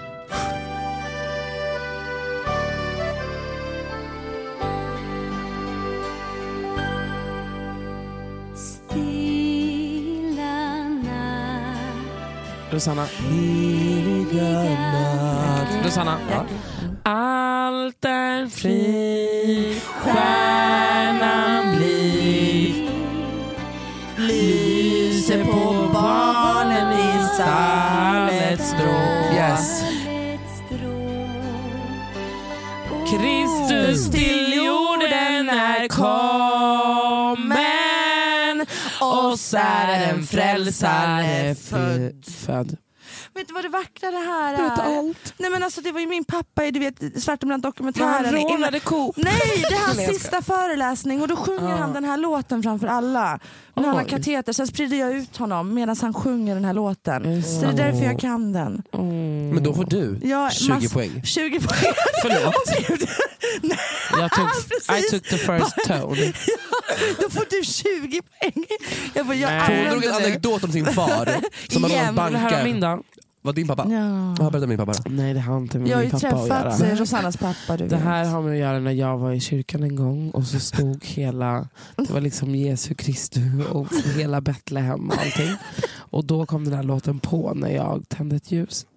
Rosanna. Rosanna.
Ja.
Allt är fri, stjärnan blir, lyser på barnen i stallets strå.
Yes.
Kristus till jorden är kommen, oss är en frälsare född. född.
Vet du vad det vackra det här är?
Berätta allt.
Nej, men alltså, det var ju min pappa i, du vet, Svartenbrandt dokumentären.
Han rånade
Innan-
Coop.
Nej, det är hans
Nej, jag
sista föreläsning och då sjunger
Ja.
han den här låten framför alla. När han har
Oj.
kateter, sen sprider jag ut honom medan han sjunger den här låten.
Just
Så det är
det.
därför jag kan den.
Mm.
Men då får du
Ja,
tjugo
mass-
poäng.
tjugo poäng.
Förlåt.
Åh, Gud. Nej,
Jag tog, I
precis.
took the first tone.
Då får du tjugo poäng. Jag, får, jag
Nej.
Hon
använder
drog en
nu.
anekdot om sin far som har
Igen.
lånat
Vill du höra min
banker.
då?
Var din pappa?
Ja.
Ja, berätta min pappa då.
Nej, det har inte med
Jag har
min
ju
pappa att
träffat
göra.
eh, Rosannas pappa. Du
Det
vet.
här har med att göra när jag var i kyrkan en gång och så stod hela, det var liksom Jesu Kristus och hela Betlehem och allting. Och då kom den här låten på när jag tände ett ljus.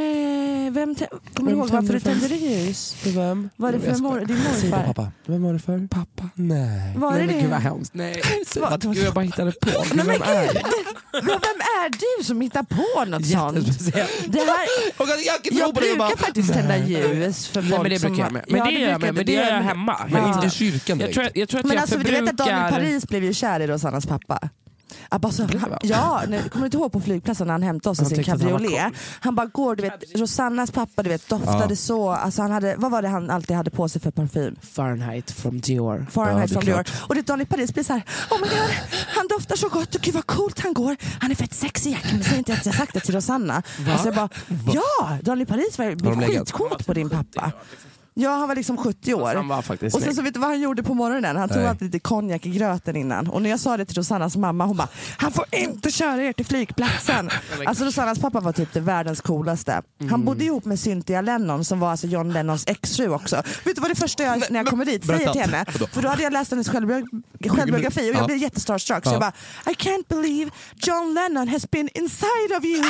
Nej, vem te- kommer du
Vem
ihåg varför du
tände
tände det ljus?
För vem?
Var det
Jag
för
skojar.
mor- din
Säg
morfar?
på pappa. Vem var det för?
Pappa.
Nej.
Var
Nej,
det
men
det?
gud vad hemskt. Nej,
Vad-
gud, jag bara hittade på. Gud,
Nej, men
vem är
gud,
det?
Men vem är du som hittar på något sånt?
Jättespeciellt.
Det här,
Och jag, jag,
jag brukar faktiskt tända ljus för folk
Nej, men det
som
brukar jag
har-
med. Men
Ja,
det gör jag
brukar
med. Men
du.
det gör jag hemma.
Men
Ja.
inte i kyrkan
Jag
direkt.
tror, jag tror att
Men
jag
alltså, du vet att Daniel
förbrukar...
Paris blev ju kär i Rosannas pappa. Alltså, han, ja, nu, kommer du inte ihåg på flygplatsen när han hämtade oss i
Han
sin
tyckte att han var
cabriolet?
cool.
Han bara går, du vet, Rosannas pappa du vet, doftade
Ja.
så. Alltså, han hade, vad var det han alltid hade på sig för parfym?
Fahrenheit from Dior.
Fahrenheit
Ja, det är
from Dior.
klart.
Och det Daniel Paris blir så här: oh my god, han doftar så gott och gud vad coolt han går. Han är fett sexig, Jack, men säg inte att jag sagt det till Rosanna. Alltså jag bara, ja, Daniel Paris var
Har de
blev
legat?
skitkåt på din pappa. Ja, han var liksom sjuttio år.
Han var faktiskt
Och sen så
snygg.
vet du vad han gjorde på morgonen? Han tog
Nej.
alltid lite konjak i gröten innan. Och när jag sa det till Rosannas mamma, hon bara, han får inte köra er till flygplatsen. Alltså Rosannas pappa var typ det världens coolaste. Han bodde ihop med Cynthia Lennon som var alltså John Lennons exfru också. Vet du vad det första jag när jag kommer dit säger
berätta.
till henne?
Vadå?
För då hade jag läst hennes självbiog- självbiografi och jag
Ja.
blev jättestarstruck. Så
Ja.
jag bara, I can't believe John Lennon has been inside of you.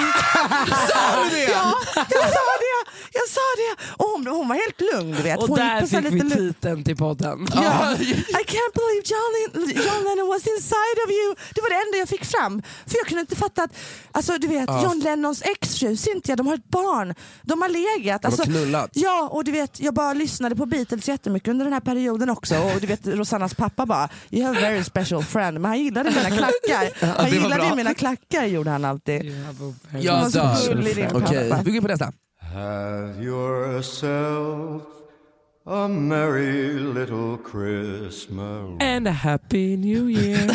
Sa du det?
Ja, jag sa det. Jag sa det. Och hon, hon var helt lugn, du vet.
Och
Hon gick
där
på så här
fick
lite
vi
lugn-
titeln till podden.
Ja. I can't believe John, John Lennon was inside of you. Det var det enda jag fick fram. För jag kunde inte fatta att, alltså du vet,
Ja.
John Lennons exfru Cynthia, de har ett barn. De har legat.
De har
Alltså,
knullat.
ja, och du vet, jag bara lyssnade på Beatles jättemycket under den här perioden också. Och du vet, Rosannas pappa bara, you have a very special friend. Men han gillade mina klackar. Han
det var
gillade
bra.
mina klackar, gjorde han alltid.
Jag
Han var så
dör.
gullig, din
Okej,
pappa.
vi går in på nästa.
Have yourself a merry little Christmas.
And a happy new year.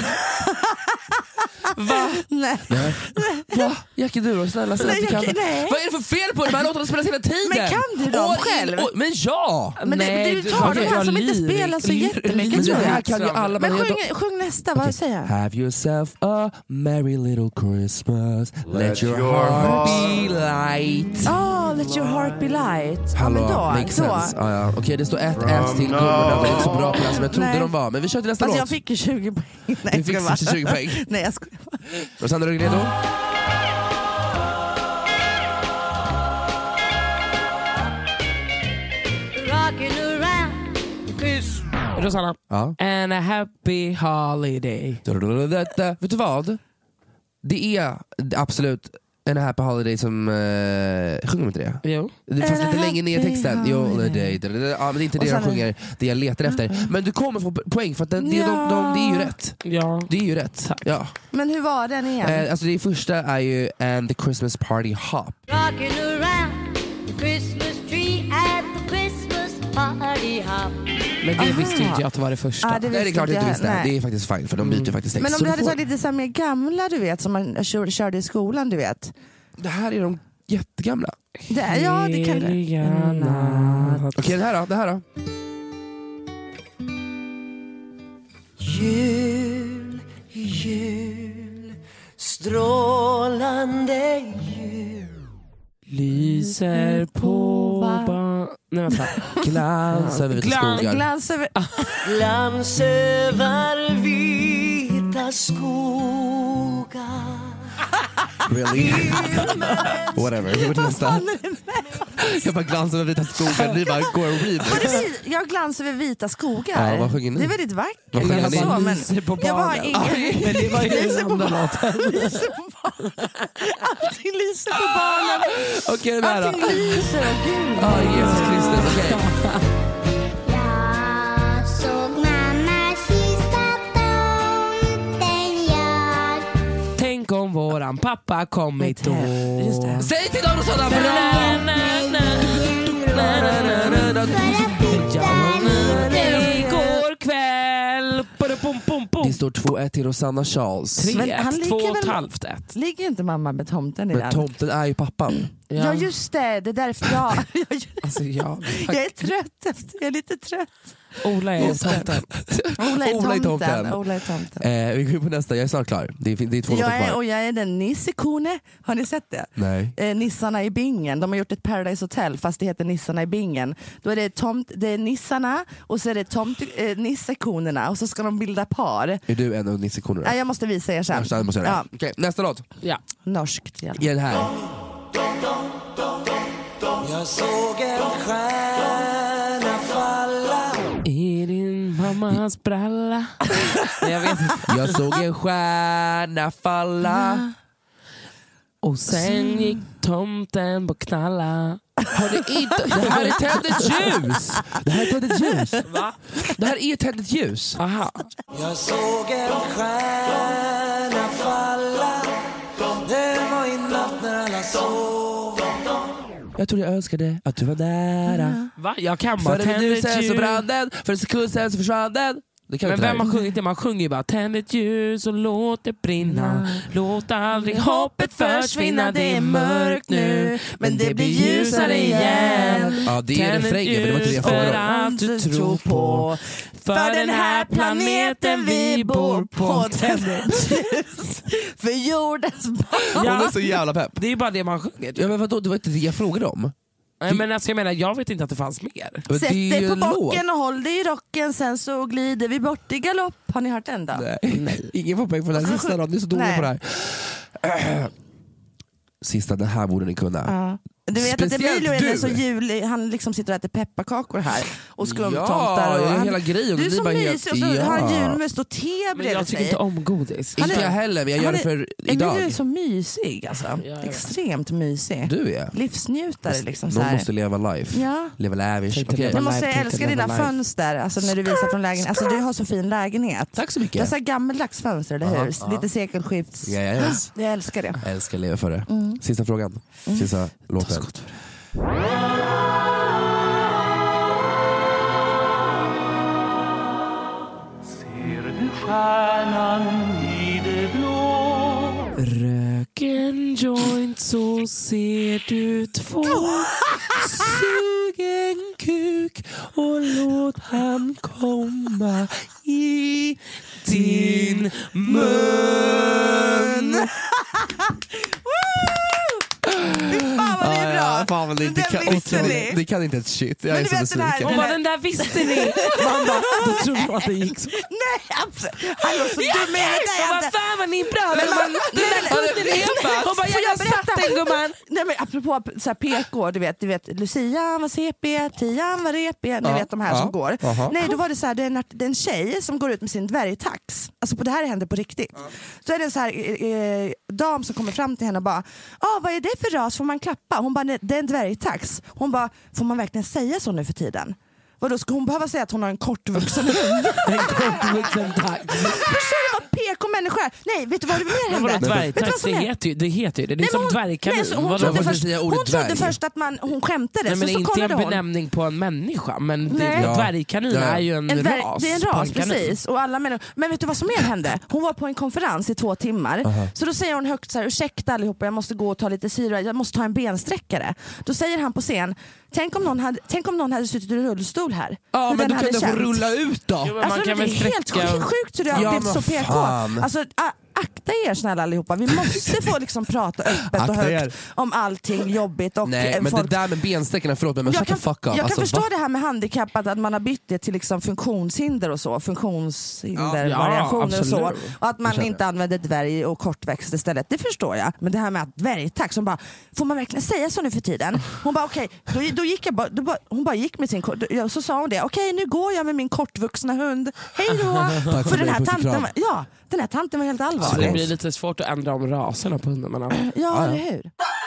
Va?
Nej.
Nej. Va? Jackie du då, snälla säg att du kan.
Nej.
Vad är det för fel på de här låtarna spelas hela tiden?
Men kan du dem
år
själv?
In, år, men ja!
Men
Nej,
det, du
du-
tar
okej,
de här
jag
som inte
lyrik-
spelar så
lyrik-
jättemycket
Men
tror
det här
jag.
kan ju alla.
Men
jag-
sjung, sjung nästa, vad säger jag?
Have yourself a merry little Christmas. Let,
Let
your,
your
heart,
heart
be light.
Oh, let your heart be light.
Hallå,
ja, men då,
makes
då.
sense. Ah, ja. Okej, det står ett ett till gummorna. Det är inte så bra på det här som jag trodde
Nej.
de var. Men vi kör till nästa
Alltså
låt.
jag fick ju tjugo poäng. Nej,
Du
jag
fick
skojar bara.
tjugo poäng.
Nej, jag skojar bara.
Rosanna, är du redo?
Rosanna.
Ja.
And a happy holiday.
Vet du vad? Det är absolut en happy holiday som uh, sjunger de inte det?
Jo.
Det fast
En
lite längre ner i
happy
texten. Jo,
holiday.
det, det, det, ja, men det är inte
Och
det de
sen-
sjunger, det jag letar efter. Men du kommer få poäng för att det, det,
Ja.
de, de, det är ju rätt.
Ja.
Det är ju rätt.
Tack.
Ja.
Men hur var den igen?
Eh, alltså det första är ju And the Christmas Party Hop.
Rocking around the Christmas tree at the Christmas party hop.
Men det
Aha.
visste ju inte jag att det var det första.
Ja, det
Nej, det är klart
inte
jag inte visste.
nej.
Det är faktiskt fine för de byter ju faktiskt text.
Men om
Så
du hade
får-
tagit lite så här mer gamla, du vet, som man kör- körde i skolan, du vet.
Det här är de jättegamla.
Det, ja, det kan du.
Heliga natt.
Okej, det här då? Det här då?
Jul, jul, strålande jul.
Lyser på ba... Nej, vänta.
Glans över vita
Glans-
skogar.
Glans över...
Glans över vita skogar.
Really? Whatever, vi går till nästa. Jag bara glans över vita skogar, ni bara går och read.
Var det vi? Jag glans över vita skogar.
Ja, vad sjunger ni?
Det är väldigt vackert.
Vad sjunger ni?
Så, men
Lyser på
jag har
barnen.
ingen...
Men det var ju
Lyser
den
på
andra
barnen.
låten.
Lyser på barnen. Allting lyser på barnen.
Okej, den här
Allting
då?
lyser. Gud.
Ja, Jesus Kristus, okej.
Jag såg mamma kista tomten jag.
Tänk om våran pappa kommit då.
Just det.
Säg till dem Rosanna! För
Igår kväll. Pum, pum, pum.
det står två ett till Rosanna Charles.
Men
Tre,
han
ett,
ligger
två och
väl-
ett halvt ett.
Ligger inte mamma med tomten i
Men
den?
tomten är ju pappan.
Ja just det, det är därför jag, jag,
Alltså, ja.
jag är trött efter, jag är lite trött.
Ola är tomten.
Ola är
Ola är
tomten.
tomten.
Ola är tomten.
Eh, vi går på nästa, jag är snart klar. Det är, det är två låtar
Jag är,
kvar.
och jag är den nissekone, har ni sett det?
Nej.
Eh, Nissarna i Bingen, de har gjort ett Paradise Hotel fast det heter Nissarna i Bingen. Då är det, tomt, det är nissarna och så är det tomt, eh, nissekonerna och så ska de bilda par.
Är du en av nissekonerna?
Nej, jag måste visa er sen.
Jag måste göra det.
Ja,
Okej, nästa låt.
Ja.
norskt.
Ge den här.
Jag såg en stjärna falla.
I din mammas bralla. Jag vet inte.
Jag såg en stjärna falla.
Och sen gick tomten på knalla.
Har ni inte? Det här är tänd ett ljus! Det här är tänd ett ljus.
Va?
Det här är tänd ett ljus.
Aha.
Jag såg en stjärna falla. Det var i natt när alla sov.
Jag trodde jag önskade att du var nära.
Va? Jag kan bara
För en
tänd
minut
ett
sen så
ljus.
brann den. För en sekund sen så försvann den. Det kan
Men
inte
vem
det
har
här.
sjungit det? Man sjunger ju bara tänd ett ljus och låt det brinna. Låt aldrig hoppet försvinna. Det är mörkt nu men det blir ljusare igen.
Ja, det är
Tänd ett
refrängen, men det var inte det jag
ljus för
frågade om.
allt du tror på. För den här planeten vi bor på.
Tänd ett ljus för jordens barn.
Hon är så jävla pepp.
Det är ju bara det man sjunger.
Ja, men vadå? Det var inte det jag frågade om.
Nej, men alltså, jag menar, jag vet inte att det fanns mer.
Men
Sätt
det är ju
dig på
en låt.
bocken och håll dig i rocken, sen så glider vi bort i galopp. Har ni hört den då?
Nej. Nej. Ingen får poäng för den här sista då. Ni är så dåliga
Nej.
på det här. Sista, den här borde ni kunna.
Ja. Du vet
Speciellt
att Emilio är
du.
så julig, han liksom sitter och äter pepparkakor här och skumtomtar.
Ja,
och
jag är
han,
hela grejen.
du är
Ni
så
bara helt-
mysig och så
ja.
har han julmust och te
Men
bredvid
jag tycker
sig.
inte om godis.
Han
Inte
är-
jag heller, men jag gör
Han
det
är-
för idag.
Emilio är så mysig alltså.
Ja, jag vet.
Extremt mysig.
Du är.
Livsnjutare liksom så
Någon
här.
måste leva life.
Ja.
Leva lavish.
Tänkte
Okej.
leva
Jag måste
life,
säga, jag
tänkte
älskar
leva
dina
life.
fönster, alltså när du visar från lägenheten. Alltså du har så fin lägenhet.
Tack så
Det är
mycket.
så här gammeldags fönster, eller hur?
Aha,
Lite
aha.
sekelskifts.
Yes.
Jag älskar det.
Jag älskar att leva för det.
Mm.
Sista frågan. Sista låten. Sug en kuk och låt han komma i din mun.
Fan vad det är bra.
Ja, fan vad det,
Men
det,
den
kan,
visste
det,
ni.
det kan inte ett shit. Jag
Men
är
du
så
vet den här-
besviken.
Hon bara, den där visste ni. Man bara, då trodde man att det gick så.
Nej, absolut. Hallå, så dum är det
Hon bara,
inte.
fan vad ni är bra.
Men
Men man,
man-
den där
nej,
kunde
nej,
repa. Hon bara,
Får
jag
jag
har satt
berätta?
den gumman.
Nej, men apropå så här P K, du vet, du vet Lucia var C P, Tian var repig, ni
Ja,
vet de här
ja,
som går.
aha.
Nej, då var det så här, det är en, det är en tjej som går ut med sin dvärgtax. Alltså på det här händer på riktigt. Så är det en så här eh, dam som kommer fram till henne och bara, ah, vad är det för ras, får man klappa? Hon bara, nej, det är en dvärgtax. Hon bara, får man verkligen säga så nu för tiden? Vadå, ska hon behöva säga att hon har en kortvuxen hund?
En kortvuxen tax.
Förstår du vad P K-människa är? Nej, vet du vad det mer
Men vadå
hände? Vet du vad
dvärgtax?
som
Det
hände?
heter ju det. Heter ju det. Det är
Nej, men
som
hon-
dvärgkanin.
nej, så hon
Vadå?
trodde,
Varför
först,
säger jag
hon
ordet
trodde
dvärg?
först att man, hon skämtade,
Nej, men
så, så
inte en
kollade hon.
benämning på en människa. Men det,
Nej.
Ja.
dvärgkanin
Ja.
är ju en,
En dvärg-
ras.
det är en
på
ras,
kanin.
precis. Och alla människor. Men vet du vad som mer hände? Hon var på en konferens i två timmar. Så då säger hon högt så här, ursäkta allihopa, jag måste gå och ta lite syra, jag måste ta en bensträckare. Då säger han på scen, tänk om någon hade, tänk om någon hade suttit i rullstol här.
Ja,
Hur
men
den
du
hade
kan inte få
känt.
rulla ut då.
Jo, men
Alltså,
man kan
det är
väl
helt
sträcka...
sjukt så det har
Ja,
blivit
men
så P K.
fan.
Alltså, a- akta er snälla allihopa, vi måste få liksom prata öppet och
Akta
högt
er.
om allting jobbigt. Och
Nej,
eh,
men
folk...
det där med bensträckorna, förlåt mig, men
jag
shut
kan,
the fuck up.
jag kan
Alltså,
förstå
va?
det här med handikappat, att man har bytt det till liksom funktionshinder och så, funktionshinder,
Ja,
variationer och så.
absolut.
Och att man
känner
inte använder dvärg och kortväxt istället, det förstår jag. Men det här med att dvärgtax, hon bara, får man verkligen säga så nu för tiden? Hon bara okej, okay. då, då gick jag bara, då bara, hon bara gick med sin, kort- då, så sa hon det, okej okay, nu går jag med min kortvuxna hund, hej då.
Tack
För
för
den
dig,
här
puss och
tanten,
kram.
var- ja, den här tanten var helt
Så det
allvarlig.
blir lite svårt att ändra om raserna på hundarna.
Ja, eller hur?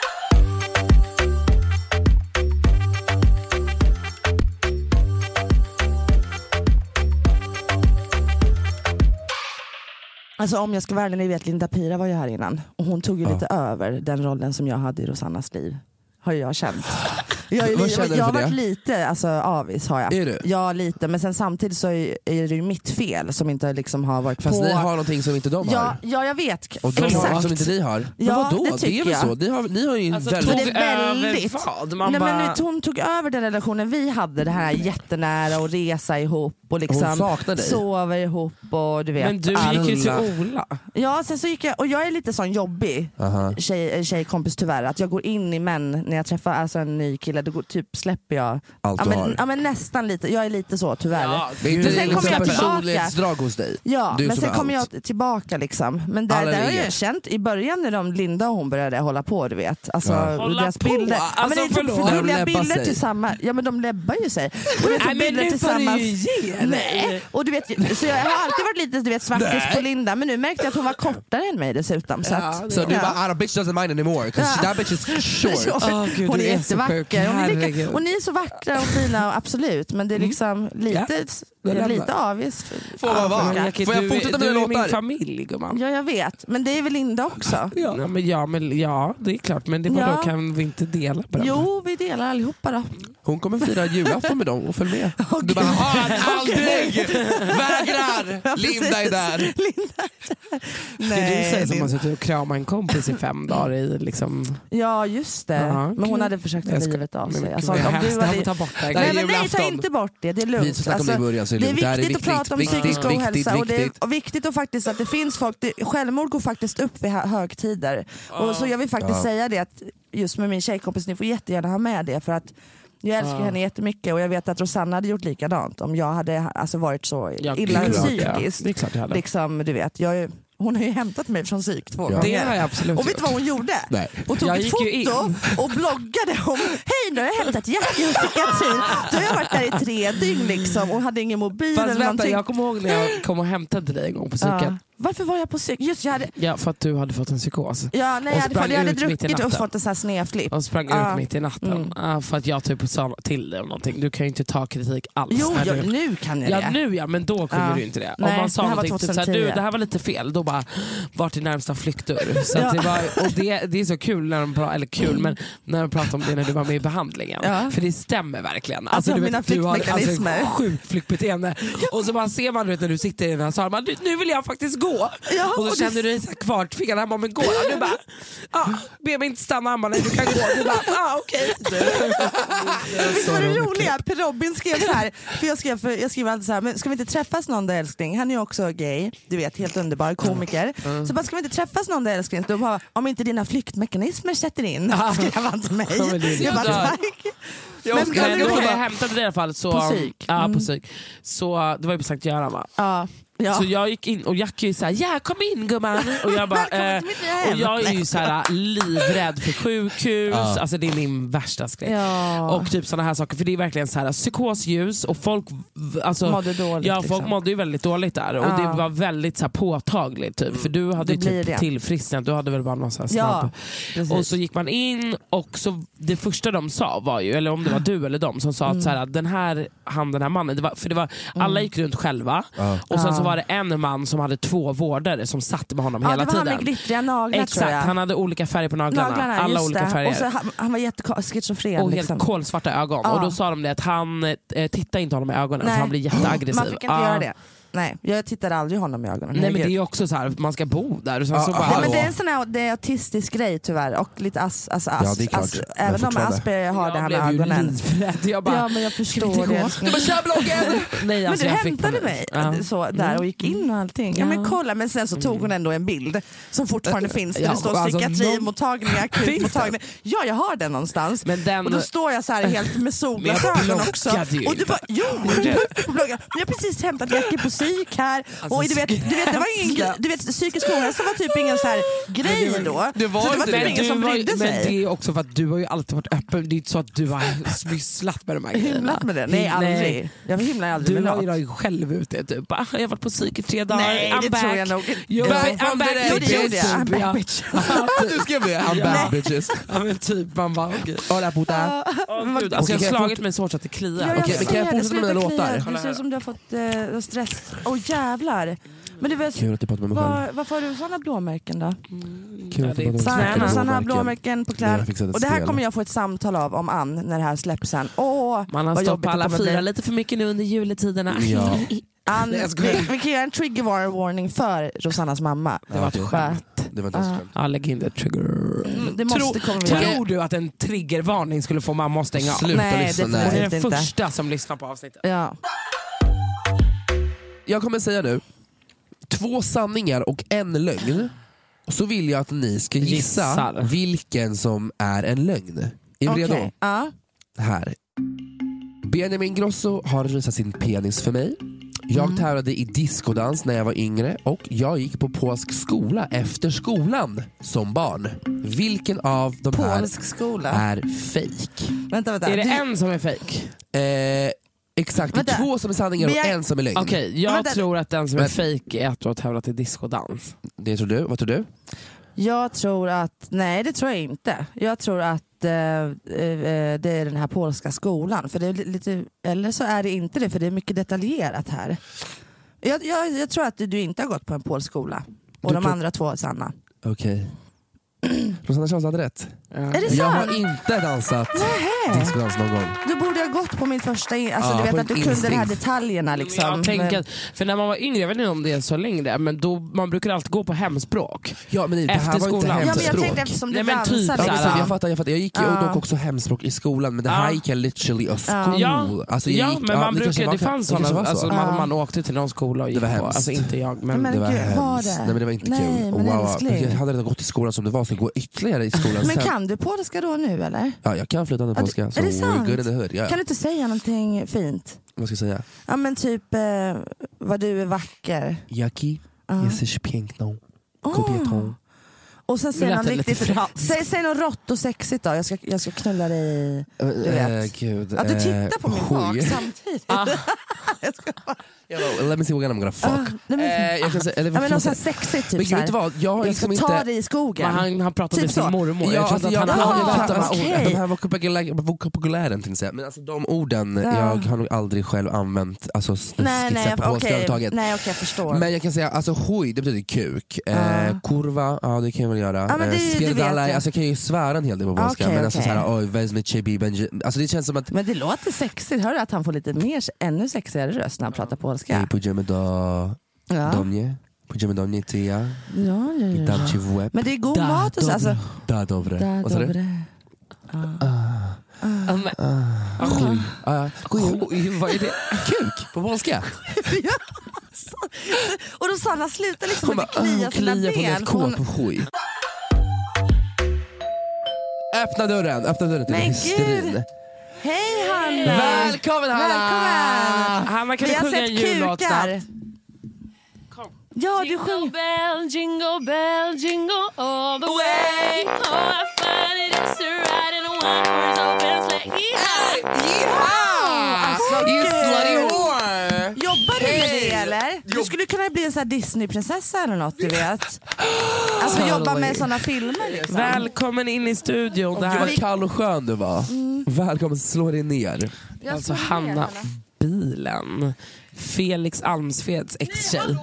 Alltså om jag ska vara ärlig, ni vet Linda Pira var ju här innan och hon tog ju
Ja.
lite över den rollen som jag hade i Rosannas liv. Har jag känt. Jag, är
Vad
li-
känner du
jag har
för
varit
det?
lite alltså, avis har jag.
Är du?
Ja lite, men sen samtidigt så är, är det ju mitt fel som inte liksom har varit
Fast
på.
ni har någonting som inte de
ja,
har.
ja jag vet.
Och de har
Exakt.
något som inte ni har. Men
Ja,
vadå?
det
Det,
tycker
är väl
jag.
så? Ni har, ni har ju
Alltså,
väldigt...
tog
Men det är
över
väldigt...
vad? Man
Nej,
bara...
men hon tog över den relationen vi hade, det här jättenära och resa ihop och liksom
Hon saknar dig.
sova ihop och du vet.
Men du
allt.
gick ju till Ola.
Ja, sen så gick jag, och jag är lite sån jobbig
Aha.
tjej, tjejkompis tyvärr, att jag går in i män när jag träffar alltså en ny kille, då går, typ släpper jag
Allt
ja,
du
men,
har.
ja men nästan lite, jag är lite så tyvärr.
Ja,
Det är
Men
inte
sen
liksom
kommer jag tillbaka.
personlighetsdrag hos dig.
Ja,
Du
men
som
sen
är
kommer
allt.
jag tillbaka liksom. Men där,
Alla
där har
ligger.
jag känt i början när de, Linda och hon började hålla på, du vet. Alltså,
Ja.
Hålla
deras
på?
bilder. Ja,
Alltså,
men det är typ
förlåt.
för roliga
De lebbar
bilder
sig.
tillsammans. Ja men de lebbar ju sig. Och det är
Nej,
typ
men
bilder
nu får du
tillsammans.
ju ge dig.
Nej. Och du vet, så jag har alltid varit lite du vet, svartis på Linda, men nu märkte jag att hon var kortare än mig dessutom. Så att,
Så du
ja.
bara, ah, bitch doesn't mind anymore, 'cause
Ja.
that bitch is short.
Åh, gud,
hon
du
är
är så sjuk.
jättevacker. Hon är lika,
Herregud.
och ni är så vackra och fina, och absolut. Men det är liksom lite,
det
det är
lämnar.
lite avis.
Får man vara?
Men Jackie,
Får jag
du,
fortsätta med
du är
låtar?
min familj gumman.
Ja jag vet, men det är väl Linda också?
Ja. Ja, men, ja, men, ja, det är klart. Men det var
Ja.
då kan vi inte dela på den?
Jo, vi delar allihopa då.
Hon kommer fira julafton med dem och följ med. Du bara, ah, aldrig! Vägrar! Linda är där.
Ska du säga som man suttit och kramat en kompis i fem dagar i liksom...
Ja just det,
Ja,
men hon
okej.
hade försökt ta
Jag ska-
livet av
men
sig.
gud,
Alltså,
vad
om
hemskt.
du
Det här
hade...
får ta bort det.
Nej,
Det här är
men nej, ta
julafton.
inte bort det, det är lugnt.
Vi snackade om det i början, så är det
det är
lugnt. Det här är
viktigt att prata om
viktigt,
psykisk
viktigt,
ohälsa och, det är,
viktigt.
och viktigt och faktiskt att det finns folk, det, självmord går faktiskt upp vid hö- högtider. Och så jag vill faktiskt
Ja.
säga det att just med min tjejkompis, ni får jättegärna ha med det för att jag älskar
Ja.
henne jättemycket och jag vet att Rosanna hade gjort likadant om jag hade alltså, varit så
Ja,
illa
gud, ja.
psykiskt.
Det är klart jag hade.
Liksom, du vet, jag är, hon har ju hämtat mig från psyk två
Ja.
gånger.
Det har jag absolut
Och vet du vad hon gjorde?
Nej.
Hon tog
Jag
ett
gick ju
foto
in.
och bloggade om hej nu har jag hämtat Jackie hos psykiatrin. Då har jag varit där i tre dygn liksom och hade ingen mobil
Fast
eller
vänta,
någonting.
jag kommer ihåg när jag kom och hämtade dig en gång på psyket.
Ja. Varför var jag på psyk? Just jag hade,
Ja, för att du hade fått en psykos.
ja, nej,
Och
jag hade,
sprang
jag hade
ut mitt i
druckit och
natten.
fått en sån här snedflipp.
Och sprang
Ja.
ut mitt i natten.
Mm.
Ah, för att jag typ sa till dig om någonting. Du kan ju inte ta kritik alls.
Jo,
när
jag,
du...
nu kan jag
Ja
det.
nu ja, men då kunde
Ja.
du inte det.
Nej,
om man sa
det här var
någonting typ såhär,
tjugohundratio.
du det här var lite fel, då bara vart i närmsta flyktdörr. Så
Ja.
att det, var, och det, det är så kul när de pratar, eller kul men när de pratar om det när du var med i behandlingen.
Ja.
För det stämmer verkligen.
Alltså,
du
mina
du har alltså
flyktmekanismer.
ett sjukt flyktbeteende. Och så bara ser man du vet, när du sitter i den här salen, man, du, nu vill jag faktiskt gå. gå.
Ja,
och så
och
kände
det-
du dig så här kvar tvingad. Han bara, men gå då. Du bara, ah, be mig inte stanna. Han bara, nej du kan gå. Du bara, ah, okej.
Visst var det roliga? Per Robin skrev så här, för jag skrev, för jag skrev alltid så här, men ska vi inte träffas någon dag älskling? Han är ju också gay, du vet, helt underbar komiker.
Mm.
Så bara, ska vi inte träffas någon dag älskling? Då bara, om inte dina flyktmekanismer sätter in, skrev han till mig.
Ja, men det är
Jag bara,
så.
tack.
Men,
Men-
men då
men-
jag hämtade det i alla fall. Så,
På psyk.
Ja,
Mm.
på psyk. Så det var ju på Sankt Göran va?
Ja. Ja.
Så jag gick in och Jackie såhär, ja kom in gumman. Och jag bara,
Välkommen
eh,
till mitt hem.
och jag är ju såhär livrädd för sjukhus.
Ja.
Alltså det är min värsta skräck.
Ja.
Och typ såna här saker, för det är verkligen så här psykosljus och folk alltså,
Mådde dåligt,
ja, folk
liksom.
mådde ju väldigt dåligt där. Och
Ja.
det var väldigt så här påtagligt typ. För du hade
Det
ju
blir
typ
det.
tillfrisknat, du hade väl bara någon sån här
Ja,
snabb.
precis.
Och så gick man in och så det första de sa var ju, eller om det var du eller de som sa att så här, den här, han den här mannen, det var, för det var, alla gick runt själva
Ja.
och sen
Ja.
så var det en man som hade två vårdare som satt med honom
Ja,
hela
det var han
tiden.
med glittriga naglar tror
Exakt,
jag.
han hade olika färger på naglarna.
Naglarna,
alla
just
olika
det.
färger.
Och så, han, han var jätteschizofren.
Och
liksom.
helt kolsvarta ögon.
Ja.
Och då sa de det att han eh, tittar inte honom i ögonen
Nej.
för han blir jätteaggressiv.
Man fick inte
Ja.
göra det. Nej, jag tittade aldrig honom i ögonen.
Nej men
Herregud.
det är ju också så här, man ska bo där och sen
Ja,
så bara,
aha.
Ja, men det är en sån här det är autistisk grej tyvärr och lite as, alltså, as,
Ja, det är klart.
as,
Men
även om
fortfarande.
Asperger har det här med
jag blev ju
ögonen.
livrädd. Jag bara,
Ja men jag förstår
inte gå?
det.
Du bara,
kör bloggen!
nej,
Men
alltså,
du
jag fick
hämtade
panik.
mig
Ja.
så, där och gick in och allting. Ja.
Ja.
Men kolla, men sen så tog hon ändå en bild som fortfarande finns där
Ja,
det står
alltså,
psykiatrimottagning,
Finns
akutmottagning. Ja jag har den någonstans.
Men den-
Och då står jag så här helt med solglasögon
Men jag
också.
blockade ju
Och du bara, jo du är på bloggen. Men jag har precis hämtat Jackie på psyk här.
Alltså,
och du vet, du vet, det var ingen, du vet psykisk ohälsa var typ ingen så här grej då.
det var
så det var
inte
typ
det.
ingen som
var-
brydde
men
sig.
det är också för att du har ju alltid varit öppen. Det är inte så att du har smusslat med de här grejerna.
Himlat med det? Nej aldrig. Jag himlar aldrig
Du
med
har ju
något.
ju själv ut det typ. Ah, jag har varit på psyk i tre dagar.
Nej
I'm
det
back.
tror jag nog inte.
Jo,
Ja.
I'm back.
Jo, det gjorde jag. I'm
Typ,
back,
ja.
bitch.
Du skrev det? I'm
Ja.
back bitches.
Ja men typ man bara okej.
Hola puta.
Åh,
Men vad-
gud, alltså, jag
Okej,
har
kan jag
slagit mig så att det kliar.
Ja, jag
Okej, men kan jag
ser det.
fortsätta med mina
Sluta
låtar?
klia. Det ser ut som du har fått eh, stress. Åh oh, jävlar. Men du vet,
Kul att du pratar med mig själv.
var, varför har du sådana blåmärken då?
Kul
Ja,
att
det
du
är
pratar med mig
Sådana
själv.
såna här blåmärken på
Det har
kläder.
jag fixat ett
Och det här
spel.
kommer jag få ett samtal av om Ann när det här släpps sen. Åh,
Man har
vad
stått
jobbigt
på alla
det kommer
fyra
bli.
lite för mycket nu under juletiderna.
Ja.
Ann,
Nej, jag skojar.
vi, vi kan göra en trigger warning för Rosannas mamma.
Det var ett
okej.
skämt.
Det var inte ens skämt.
Ja, lägg in det trigger.
Det måste komma vidare.
Tror du att en triggervarning skulle få mamma att stänga av?
Sluta
Nej,
lyssna.
det
Hon
får
Nej.
är den
inte.
första som lyssnar på avsnittet.
Ja.
Jag kommer säga nu två sanningar och en lögn. Och så vill jag att ni ska gissa
Gissar.
vilken som är en lögn. Är
Okej.
ni redo?
Ja.
Här. Benjamin Grosso har visat sin penis för mig. Jag
Mm.
tävlade i diskodans när jag var yngre och jag gick på polsk skola efter skolan som barn. Vilken av de
Polsk
här
skola.
är fake?
Vänta, vänta.
Är det
Du-
en som är fake?
Eh, exakt, det
Vänta.
är två som är sanningar och
Men jag-
en som är lögn.
Okej, jag
Vänta.
tror att den som är
Men-
fake är att du har tävlat i diskodans.
Det tror du. Vad tror du?
Jag tror att, nej det tror jag inte. Jag tror att eh, eh, det är den här polska skolan. För det är li- lite, eller så är det inte det, för det är mycket detaljerat här. Jag, jag, jag tror att du inte har gått på en polsk skola. Och
Du
de
tror-
andra två är sanna.
Okej. Rosanna Charles hade rätt.
Ja.
Är det
Jag
sant?
har inte dansat
Nähä.
diskodans någon gång.
Du borde ha gått på min första, in, alltså
Ja,
du vet
på
att du
en
kunde de här
instinkt.
detaljerna liksom.
Jag tänker,
Men-
att- för när man var yngre, jag vet inte om det är så längre, men då, man brukar alltid gå på hemspråk.
Ja, men det
Efter
här var inte
skolan.
Ja men jag
hemspråk.
tänkte eftersom du
Nej, men typ
dansade.
så
Ja,
här,
men
liksom.
jag fattar, jag fattar. Jag gick ju
Ja.
dock också hemspråk i skolan, men det här
Ja.
gick jag literally a school.
Ja,
Alltså, jag
ja
gick,
men man
det kanske
brukar,
var-
det fanns
det kanske
sådana,
var så.
alltså,
Ja.
man, man åkte till någon skola och gick
Det var
på,
hemskt.
alltså inte jag men,
Men
Det var
gud,
hemskt.
var det?
Nej, men det var inte
Nej,
kul.
men
Wow.
älskling.
Jag hade redan gått i skolan som det var, så gå ytterligare i skolan
Men
sen.
kan du polska då nu eller?
Ja, jag kan flytande
Ja,
polska,
är
så
det
we're
sant?
good in the hood. Ja.
Kan du inte säga någonting fint?
Vad ska jag säga?
Ja men typ eh, vad du är vacker.
Jaki,
Ja.
jesteś piękną,
Åh.
kobietą.
Och sen
Det
säg
lät
något
lite
riktigt,
franskt.
säg, säg något rått och sexigt då, jag ska, jag ska knulla dig i...
Du
vet.
Gud,
Att du
eh,
tittar på min bak
oj.
samtidigt.
Ah.
Jag ska bara...
Hello, let me see what I'm gonna fuck.
Ah, nej, men-
Eh, jag kan säga, eller,
Ja,
vad
men
kan
något
jag
så
säga?
här sexigt
Men
typ
gud, vet du
såhär.
vad? Jag har
Jag ska
liksom
ta
inte...
dig i skogen.
Men han, han pratade
Typ
med sin
så.
mormor.
Ja,
Jag tror
alltså,
att
jag,
han
jag,
hade
jag,
pratat
jag,
med
okej.
orden, de här vokabulär, vokabulären tänkte jag säga. Men alltså de orden,
Ja.
jag har nog aldrig själv använt alltså, snuskigt
Nej nej,
sätt på polska
okej,
överhuvudtaget.
nej okej jag förstår.
Men jag kan säga, alltså hoj det betyder kuk.
Ja.
Eh, kurva, ja det kan jag väl göra.
Ja, men det-
eh,
det
spierdalaj,
vet jag.
alltså jag kan ju svära en hel del på polska.
Okej,
men alltså
okej.
såhär, oj wezmę ciebie będzie... Alltså det känns som att...
Men det låter sexigt, hör du att han får lite mer, ännu sexigare röst när han pratar polska?
Hej, pójdziemy do,
Ja.
do mnie. Pójdziemy do mnie, ty ja.
Ja, ja,
I
ja.
dam ci w łeb.
Men det är god
Da,
mat och så. Alltså,
Da, dobre.
da,
Vad sa du?
dobre.
Ja, men-
Ah, chuj. Ah, god jul.
Oj, vad är det?
Kuk på polska.
Och Rosanna slutar liksom
Hon
inte
bara,
klia
ah,
sina
kliar på
ben.
ett
för hon-
K på skoj. Öppna dörren, öppna dörren till
Men
hysterin.
gud. Hej Hanna!
Välkommen Hanna!
Välkommen!
Hanna, kan
Vi
du
har
sjunga en
sett
jullåt
kukar.
snabbt?
Ja, du
Jingle
sjunger.
bell, jingle bell, jingle all the way. Oh, I find it is to ride in a one-horse open sleigh. Yeehaw!
Alltså,
You
gud.
slutty whore!
Jobbar du med det eller? Du skulle kunna bli en sån här Disney-prinsessa eller något, du vet. Alltså jobba med såna filmer liksom.
Välkommen in i studion. Det
Gud
här
vad kall och skön du var. Välkommen, slå dig ner.
Jag
alltså
såg
Hanna,
Hanna.
bilen. Felix Almsveds ex-tjej.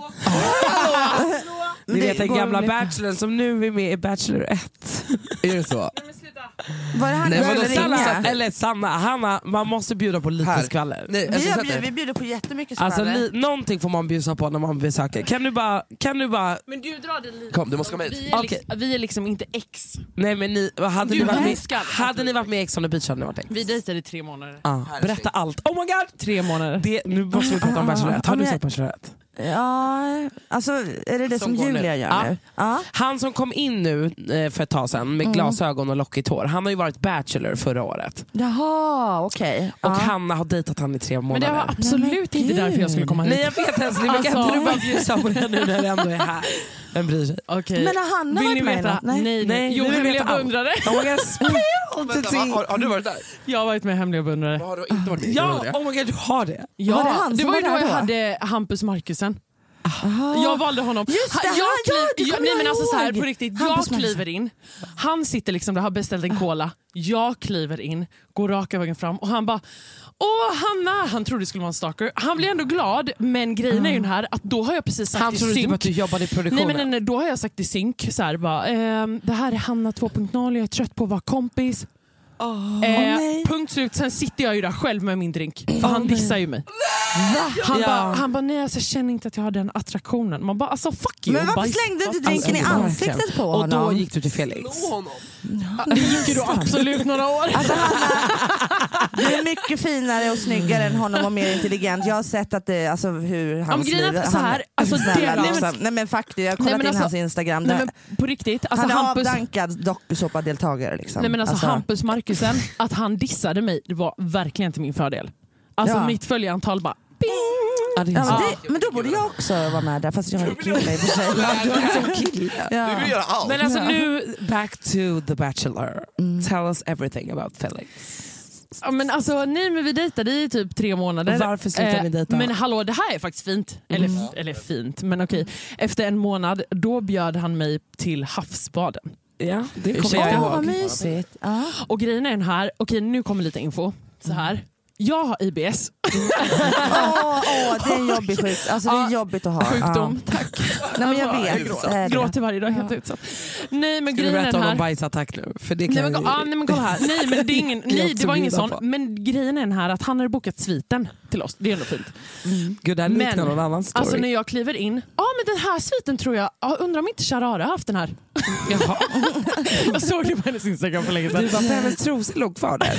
Ni vet den gamla bachelorn som nu är med i Bachelor ett.
Är det så?
Var det han
Nej,
du
vadå,
skulle
Sanna,
ringa?
eller Sanna, Hanna, man måste bjuda på lite
Här.
skvaller.
Nej,
Vi,
alltså,
har
sätt
bjud,
dig.
vi bjuder på jättemycket skvaller.
Alltså li, någonting får man bjuda på när man besöker. Kan du bara, kan du bara
Men du drar det lite.
Kom, du måste komma hit.
Vi är,
Okej.
liksom, vi är liksom inte ex.
nej men ni, hade,
Du
ni varit med,
älskar att
hade
vi-
ni varit med i Ex on the Beach hade ni varit ex.
Vi dejtade i tre månader.
Ja, berätta allt. Oh my god!
Tre månader.
Det, nu måste vi prata om Bachelorette. Har
Ja,
du
men-
sett Bachelorette?
Ja, alltså är det det som,
Som går nu.
Julia gör
Ja.
nu? Ja.
Han som kom in nu eh, för ett tag sedan med glasögon och lockigt hår, han har ju varit Bachelor förra året.
Jaha, okej.
Och
Ja.
Hanna har dejtat han i tre
Men
månader.
det var absolut inte därför jag skulle komma hit.
Nej jag vet ens, men kan
Alltså-
inte du bara bjussa på det nu när det ändå är här? Vem bryr sig?
Okej.
Men har Hanna
Vill
varit
ni
med i
veta?
något?
Nej,
Nej.
nej.
Nej,
Jo,
vi vill
hemliga
veta allt.
beundrare.
Oh my god, spill the
Vänta,
tea.
va? har, har du varit där?
Jag har varit med hemliga beundrare.
Har du inte varit med?
Ja,
Var det?
oh my god, du har det.
Ja,
Var det han
det
som
var ju
var
då
där
jag
då?
hade Hampus Markusen. Jag valde honom.
Just det,
Ha- jag
han- ja, det
kliv,
kommer
nej,
jag
men alltså så här,
ihåg.
på riktigt,
Hampus
jag
Markusen.
kliver in. Han sitter liksom där, har beställt en cola. Jag kliver in, går raka vägen fram och han bara åh Hanna, han trodde det skulle vara en stalker. Han blir ändå glad, men grejen är ju den här att då har jag precis sagt
Han
i
trodde
synk.
typ att du jobbade i produktionen.
Nej, men nej, nej, då har jag sagt i synk så här, bara, ehm, det här är Hanna två punkt noll, jag är trött på att vara kompis.
Oh,
eh,
nej.
punkt slut, sen sitter jag ju där själv med min drink. För han dissar ju mig. Han
Ja.
bara, han bara, nej alltså, jag känner inte att jag har den attraktionen. Man bara, alltså fuck you.
Men varför
bajs.
slängde du inte
Alltså,
drinken i
verkligen.
ansiktet på
Och
honom?
då gick du till Felix.
Det gick ju då absolut några år.
Alltså Hanna, du är mycket finare och snyggare än honom och mer intelligent. Jag har sett att det, alltså hur hans
men grejen är
liv...
att så här,
han-
alltså,
snälla,
det- nej, men-
liksom. Nej men faktiskt, jag har kollat
Nej, men
in
alltså-
hans Instagram.
Nej,
Där,
men på riktigt, alltså,
han är
Hampus,
avdankad dokusåpadeltagare liksom.
nej, men alltså, Hampus Markusen, att han dissade mig, det var verkligen till min fördel. Alltså
Ja.
mitt följarantal bara bing!
Ja, det är
Ja, men,
så.
det, men då borde jag också vara med där, fast jag är kille i och för sig. Ja.
Du vill göra allt.
Men alltså nu, back to the Bachelor. Tell us everything about Felix.
Ja, men alltså, nej, men vi dejtade i typ tre månader.
Och varför slutade ni dejta?
Men hallå, det här är faktiskt fint. Eller, eller fint, men okej. Efter en månad, då bjöd han mig till havsbaden.
Ja, det
Ursäkta.
kommer jag
Åh, vad
ihåg.
mysigt. Ja.
Och grejen är den här, okej nu kommer lite info. Så här. Jag har I B S.
Åh, åh, det är en jobbig sjukdom. Alltså, det är
Ja,
jobbigt att ha.
Sjukdom,
Ja.
tack.
Nej, men jag
Alltså,
vet.
jag
det är det.
gråter varje dag, helt utsatt. Nej men
Ska du
grejen är
berätta
den
om
här.
någon bajsattack nu? För det kan
Nej men,
vi-
ah, nej men kolla här. Nej men det, är ingen, nej, det var ingen
bjuda
sån.
på.
Men grejen är den här att han hade bokat sviten till oss. Det är ändå fint.
Gud, det här liknar
Men
någon annan story.
alltså när jag kliver in, ja men den här sviten tror jag, ja, undrar om inte Sharara har haft den här.
Jaha.
Jag såg det på hennes Instagram för länge sedan.
Du bara, för hennes trosor låg kvar där.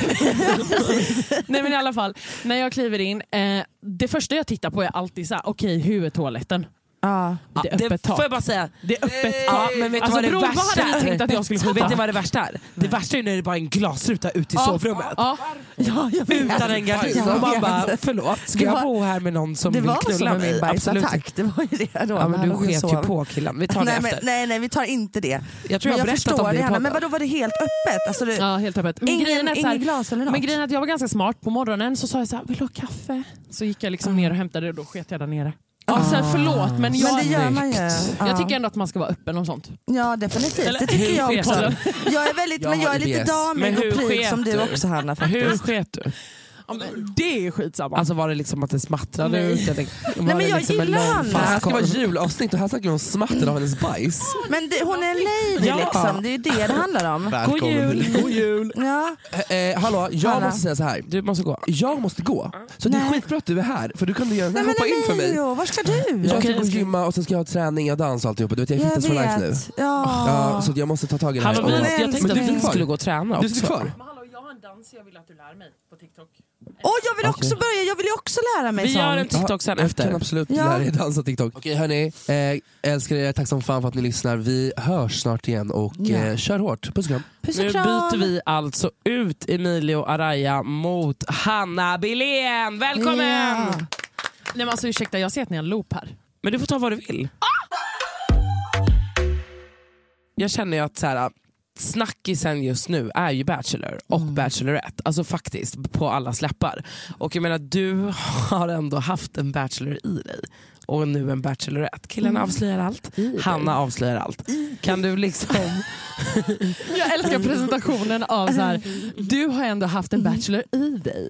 Nej men i alla fall, när jag kliver in, eh, det första jag tittar på är alltid så här: okej hur är toaletten?
Ja.
Det är öppet tak.
får jag bara säga.
Det är öppet
Ja,
tak.
men vet du
Alltså,
vad det
bror,
värsta
vad hade ni tänkt att jag skulle skjuta?
Vet ni vad det värsta är? Det värsta är när det bara är en glasruta ut i
Ja,
sovrummet.
ja.
Ja, jag vet.
Utan en gardin.
Jag
Och man
vet.
bara, förlåt, ska
Det
jag
var-
bo här med någon som
Det
vill
var så
knulla
med
mig?
min bajsattack. Det var ju det då.
Ja, men
när
du
han låg och
sket ju
sov.
på killen. Vi tar det
nej, men,
efter.
nej, nej, vi tar inte det.
Jag tror jag har
men jag
berättat om
förstår
det i
Hanna.
podden.
Men vadå, var det helt öppet? Alltså, det,
Ja, helt öppet. Men
ingen,
grejen är så
ingen
här,
glas eller något?
men grejen är att jag var ganska smart. På morgonen så sa jag så här, vill du ha kaffe? Så gick jag liksom ner och hämtade det och då sket jag där nere. Ja, så här, förlåt men jag,
men det gör man ju. Ja.
jag tycker ändå att man ska vara öppen om sånt.
Ja, definitivt.
Eller-
Det tycker
Hur
jag
sket
också.
du?
Jag är väldigt,
Jag
men jag
har
är lite
I B S.
damig
Men
och
hur
pryd
sket
som du
du?
också Hanna
Hur
faktiskt.
sket du?
Ja, men det är skitsamma.
Alltså var det liksom att det smattrade
Nej.
ut? Eller,
Nej, men jag
liksom
gillar Hanna.
Det här ska vara julavsnitt och här snackar vi om smatten av hennes bajs.
Men det, hon är en lady
Ja.
liksom, det är ju det det handlar om.
God jul! God jul!
Ja.
Eh, eh, hallå, jag
Hanna.
måste säga så här.
Du måste gå.
Jag måste gå. Så det är
Nej.
skitbra att du är här. För du kan du göra,
Nej, men
hoppa in för mig.
Emilio, var ska du?
Jag ska
Okej,
gå och gymma och sen ska jag ha träning och dans och alltihopa. Du vet, jag är
Jag
fitness for life nu.
vet. Ja.
Ja, så jag måste ta tag i det här.
Hallå, vi,
Och-
jag tänkte
Men
att
du
vi
sitter kvar.
skulle gå och träna
Du
också.
sitter kvar.
Hallå, jag har en dans jag vill att du lär mig på TikTok.
Åh, jag vill också börja, jag vill ju också lära mig
Vi
sånt.
gör en TikTok sen
Jag
efter.
kan absolut
Ja.
lära er dansa TikTok. Okej hörni, eh, älskar er, tack som fan för att ni lyssnar. Vi hörs snart igen och
Ja.
eh, kör hårt. Puss och kram.
Puss och
Nu
kram.
byter vi alltså ut Emilio Araya mot Hanna Billén. Välkommen!
Ja.
Nej men alltså ursäkta, jag ser att ni har en loop här.
Men du får ta vad du vill. Jag känner ju att så här, snackisen just nu är ju Bachelor och
Mm.
Bachelorette. Alltså faktiskt på alla släppar. Och jag menar, du har ändå haft en Bachelor i dig. Och nu en Bachelorette. Killen
Mm.
avslöjar allt. Hanna avslöjar allt. Kan du liksom...
Jag älskar presentationen av så här. Du har ändå haft en bachelor i dig.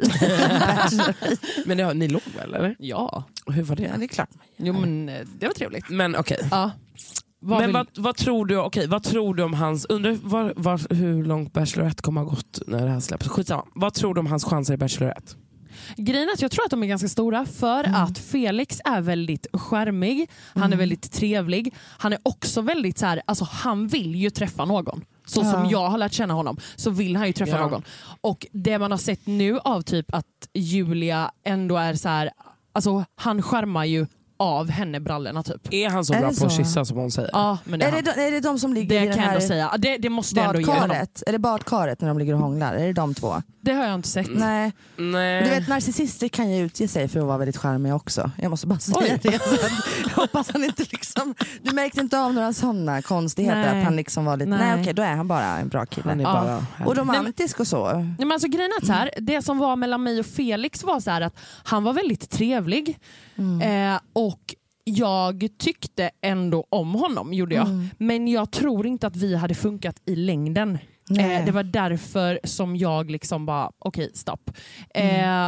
Men det har, ni låg väl eller?
Ja.
Hur var det?
Ja, det är klart.
Jo men eh, det var trevligt.
Men okej.
Ja. Vad
Men
vill-
vad, vad, tror du, okej, vad tror du om hans... Undrar var, var, hur långt Bachelorette kommer ha gått när det här släpps. Skitsamma. Vad tror du om hans chanser i Bachelorette?
Grejen är att jag tror att de är ganska stora för att Felix är väldigt charmig, han är väldigt trevlig, han är också väldigt så här, alltså han vill ju träffa någon. Så
Ja.
som jag har lärt känna honom så vill han ju träffa
Ja.
någon. Och det man har sett nu av typ att Julia ändå är så här, alltså han charmar ju av henne brallorna typ.
Är han så
Är
bra
det
på att
så?
kyssa som hon säger?
Ja, men det är,
Är det,
han.
de, är det de som ligger
Det
i den
kan jag
här
ändå säga. Det, det måste jag ändå ge honom.
badkaret? Är det badkaret när de ligger och hånglar? Är det de två?
Det har jag inte sett.
Nej.
Nej.
Du vet, narcissister kan ju utge sig för att vara väldigt charmiga också. Jag måste bara säga
Oj.
det. Så att jag hoppas han inte liksom... Du märkte inte av några sådana konstigheter?
Nej.
Att han liksom var lite...
Nej.
Nej, okej, då är han bara en bra kille.
Han är
Ja.
bara...
Och romantisk och så.
Nej, men alltså, grejen är att så här, det som var mellan mig och Felix var så här att han var väldigt trevlig eh, och jag tyckte ändå om honom, gjorde jag.
Mm.
Men jag tror inte att vi hade funkat i längden.
Nej.
Eh, det var därför som jag liksom bara, okej, stopp. Eh,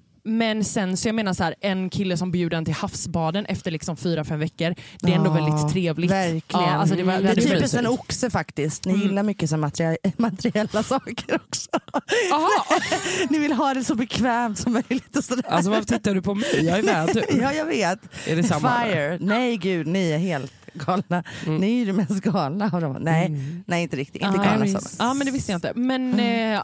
men sen så jag menar så här, en kille som bjuder en till havsbaden efter liksom fyra, fem veckor, det är ändå
Ja,
väldigt trevligt.
Verkligen.
Ja, alltså det, var,
det är
hade
typiskt
varit-
en oxe faktiskt. Ni
Mm.
gillar mycket så materia- materiella saker också.
Aha.
Ni vill ha det så bekvämt som möjligt. Och sådär.
Alltså varför tittar du på mig? Jag är med du.
Ja, jag vet.
Är det samma?
Fire. Nej gud, ni är helt galna. Ni är ju det mest galna av dem. Nej, nej inte riktigt. Inte
Ja,
galna
ja,
sådana.
ja men det visste jag inte. Men eh,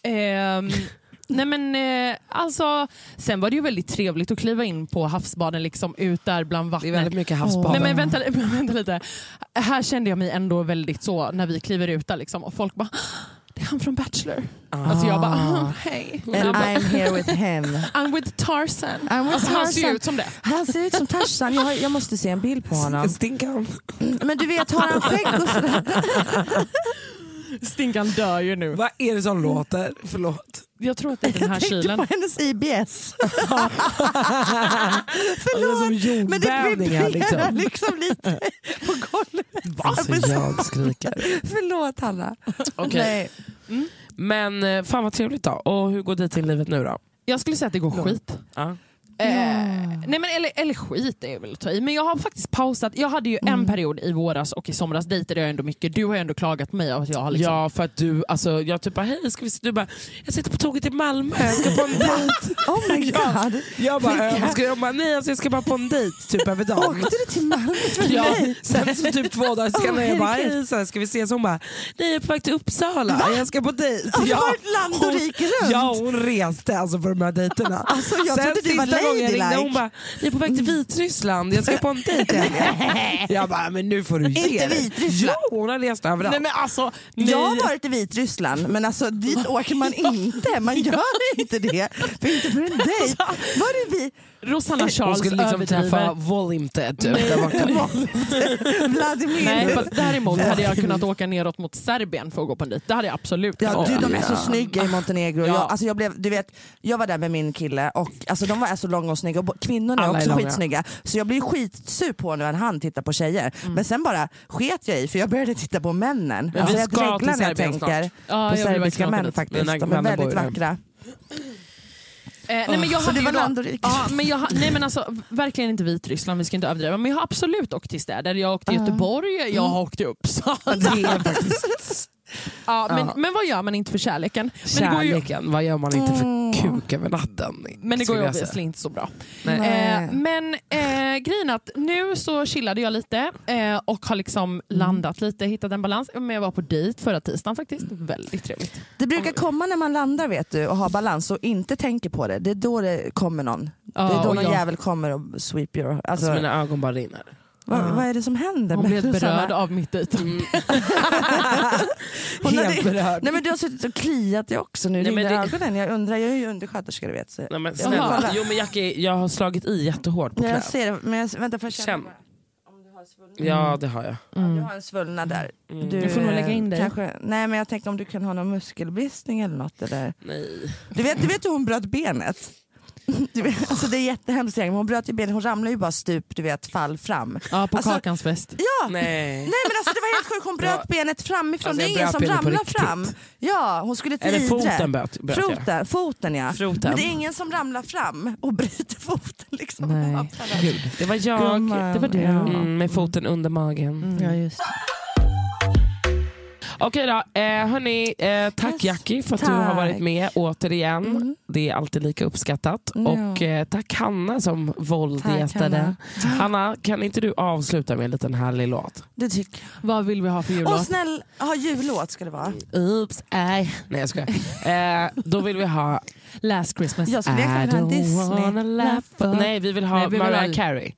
ehm, nej men eh, alltså sen var det ju väldigt trevligt att kliva in på havsbaden liksom ut där bland
Det är
vattnet.
väldigt mycket havsbad.
Nej men vänta, vänta lite. Här kände jag mig ändå väldigt så när vi kliver ut där liksom och folk bara, det är han från Bachelor. Alltså jag bara, ah, hej.
And
Jag bara,
I'm here with him.
I'm with Tarzan.
I'm with
Alltså, han ser ju
Tarzan.
ut som det.
Han ser ut som Tarzan. Jag, har- jag måste se en bild på honom.
Stinkan.
Men du vet, har han skägg och sådär?
Stinkan dör ju nu.
Vad är det som låter? Förlåt.
Jag tror att det är den här
Jag tänkte
kylen.
på hennes I B S.
Det är som
Men det
jordbävningar
vibrerar
liksom.
liksom lite på golvet.
Alltså jag skriker.
Förlåt Hanna.
Okej.
Nej.
Men eh, fan vad trevligt då. Och hur går det till livet nu då?
Jag skulle säga att det går skit.
Ja.
Eh, nej men eller, eller skit är väl att ta i. Men jag har faktiskt pausat. Jag hade ju en period i våras och i somras dejtade jag ändå mycket. Du har ju ändå klagat på mig av att jag har liksom...
Ja, för att du, alltså jag typ bara, hej ska vi se? Du bara, jag sitter på tåget till Malmö, jag ska på en dejt.
Oh my god.
Jag bara,
Vilka-
jag, ska, jag bara nej alltså, jag ska bara på en dejt typ över dagen.
Åkte du till Malmö för
Ja,
mig?
sen så typ två dagar senare
Åh,
jag bara,
herregud.
hej så här, ska vi ses? Hon bara, nej jag är på väg till Uppsala, jag ska på dejt.
Har du
Ja,
varit land och
hon-
rike runt?
Ja, hon reste alltså på de här dejterna.
Alltså, jag
Sen
trodde du var
sista gången jag ringde,
ladylike.
hon bara, jag är på väg till Vitryssland, jag ska på en dejt. Jag bara, men nu får du ge
Inte
dig.
Vitryssland.
Ja, hon har rest överallt.
Nej men alltså...
Jag har
nej.
varit i Vitryssland, men alltså dit åker man inte. Man gör inte det. För inte för en dejt. Var är vi?
Rosanna
Hon
Charles
skulle liksom träffa
överdriver.
Volymted typ. där borta.
Vladimir.
Nej, fast däremot hade jag kunnat åka neråt mot Serbien för att gå på en dejt. Det hade jag absolut
Ja,
kunnat
du,
åka.
de är så snygga i Montenegro.
Ja.
Jag, alltså jag, blev, du vet, jag var där med min kille och alltså de var så långa och snygga. Och kvinnorna är
Alla är
också
långa.
skitsnygga. Så jag blev skitsur på när han tittar på tjejer. Men sen bara sket jag i för jag började titta på männen.
Men
Alltså
vi
jag
ska
dreglar
till
när jag
Serbien
tänker
snart.
Ja,
på
jag vill
serbiska
verkligen åka
män
dit.
faktiskt.
Mina
De är
vänner bor
väldigt
där.
vackra.
nej, men jag
så det var
då,
land och rik.
ja, men jag, nej men alltså verkligen inte Vitryssland, vi ska inte överdriva, men jag har absolut åkt till städer. Jag har åkt till uh. Göteborg, jag mm. har åkt till Uppsala.
Det är faktiskt...
Ja, men, ja. men vad gör man inte för kärleken?
Kärleken,
ju...
vad gör man inte för kuk över natten?
Men det går ju obviously inte så bra. Eh, men eh, grejen att nu så chillade jag lite eh, och har liksom mm. landat lite, hittat en balans. Men jag var på dejt förra tisdagen faktiskt. Väldigt trevligt.
Det brukar komma när man landar, vet du, och har balans och inte tänker på det. Det är då det kommer någon. Ja, det är då någon jag... jävel kommer och sweep your... Alltså,
alltså mina ögon bara rinner.
Vad, vad är det som händer?
Hon blev berörd av mitt dejt. Mm.
Helt hade, berörd. Nej, men du har suttit och kliat dig också nu. Nej, men det... ögonen. Jag undrar, jag är ju undersköterska, du vet. Så.
Nej, men snälla. Jo, men Jackie, jag har slagit i jättehårt på knät.
Jag ser det, men jag, vänta, för känn. Om du har svullnad.
Ja, det har jag.
Mm. Du har en svullnad där.
Mm. Du, du får nog lägga in dig.
Kanske, nej, men jag tänker om du kan ha någon muskelbristning eller något. Eller.
Nej.
Du vet, du vet hur hon bröt benet? Du vet, alltså det är jättehemskt. Hon bröt ju benet, hon ramlade ju bara stup, du vet, fall fram.
Ja, på
alltså,
Kakans fest.
Ja,
nej.
nej men alltså det var helt sjukt. Hon bröt ja. benet framifrån.
Alltså,
det är ingen som ramlar fram. Ja, hon skulle till
Eller
Idre.
foten bröt, bröt
foten, foten ja.
Foten.
Men det är ingen som ramlar fram och bryter foten liksom.
Nej. Det var jag.
Gumman.
Det var det.
Mm, med foten under magen.
Mm. Ja, just.
Okej då, eh, hörni, eh, tack yes. Jackie för att tack. du har varit med återigen. Mm. Det är alltid lika uppskattat. Mm. Och eh, tack Hanna som våldgästade. Hanna. Hanna, kan inte du avsluta med en liten härlig låt?
Det tycker jag.
Vad vill vi ha för jullåt?
Åh snäll, ha jullåt ska det vara.
Oops, I... Nej jag skojar. eh, då vill vi ha
Last Christmas.
Jag skulle ha en Disney.
Nej, vi vill ha Nej, vi vill Mariah ha... Carey.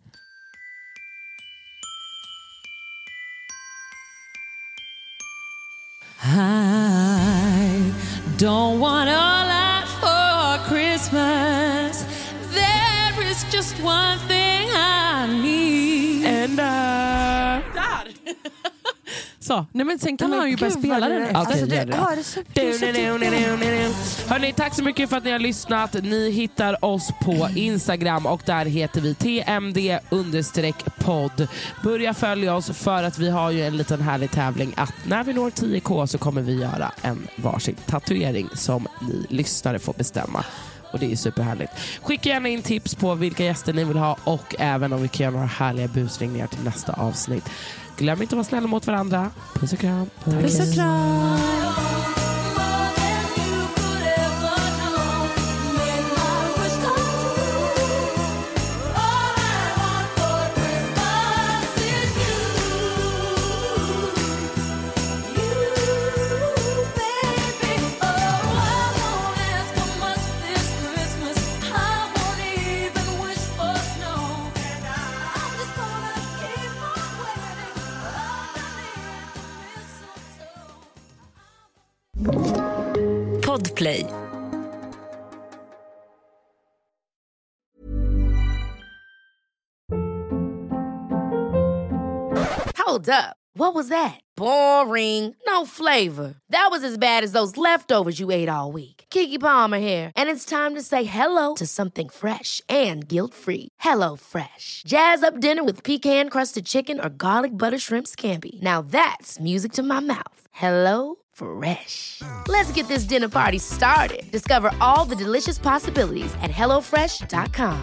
I don't want a lot for Christmas. There is just one thing I need.
And I...
Där! Så, nej men sen kan man ju börja spela den.
Okay, alltså, det, det. Ja, det
så hörrni, tack så mycket för att ni har lyssnat. Ni hittar oss på Instagram och där heter vi T M D understreck podd. Börja följa oss för att vi har ju en liten härlig tävling att när vi når tio K så kommer vi göra en varsin tatuering som ni lyssnare får bestämma. Och det är superhärligt. Skicka gärna in tips på vilka gäster ni vill ha och även om vi kan göra några härliga busringningar till nästa avsnitt. Glöm inte att vara snälla mot varandra. Puss och kram.
Puss och kram.
Podplay.
Hold up. What was that? Boring. No flavor. That was as bad as those leftovers you ate all week. Keke Palmer here, and it's time to say hello to something fresh and guilt-free. Hello Fresh. Jazz up dinner with pecan-crusted chicken or garlic butter shrimp scampi. Now that's music to my mouth. Hello Fresh. Let's get this dinner party started. Discover all the delicious possibilities at hello fresh dot com.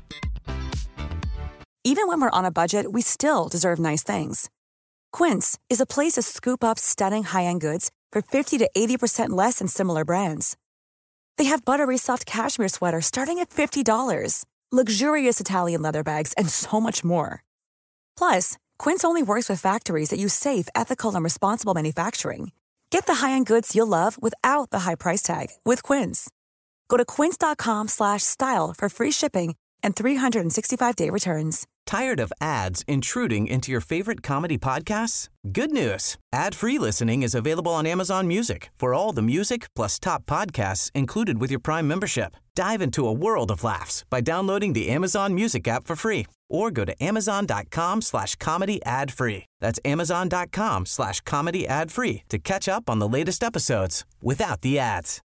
Even when we're on a budget, we still deserve nice things. Quince is a place to scoop up stunning high-end goods for fifty to eighty percent less than similar brands. They have buttery soft cashmere sweaters starting at fifty dollars, luxurious Italian leather bags, and so much more. Plus, Quince only works with factories that use safe, ethical, and responsible manufacturing. Get the high-end goods you'll love without the high price tag with Quince. Go to quince.com slash style for free shipping and three sixty-five day returns.
Tired of ads intruding into your favorite comedy podcasts? Good news. Ad-free listening is available on Amazon Music for all the music plus top podcasts included with your Prime membership. Dive into a world of laughs by downloading the Amazon Music app for free or go to amazon.com slash comedy ad free. That's amazon.com slash comedy ad free to catch up on the latest episodes without the ads.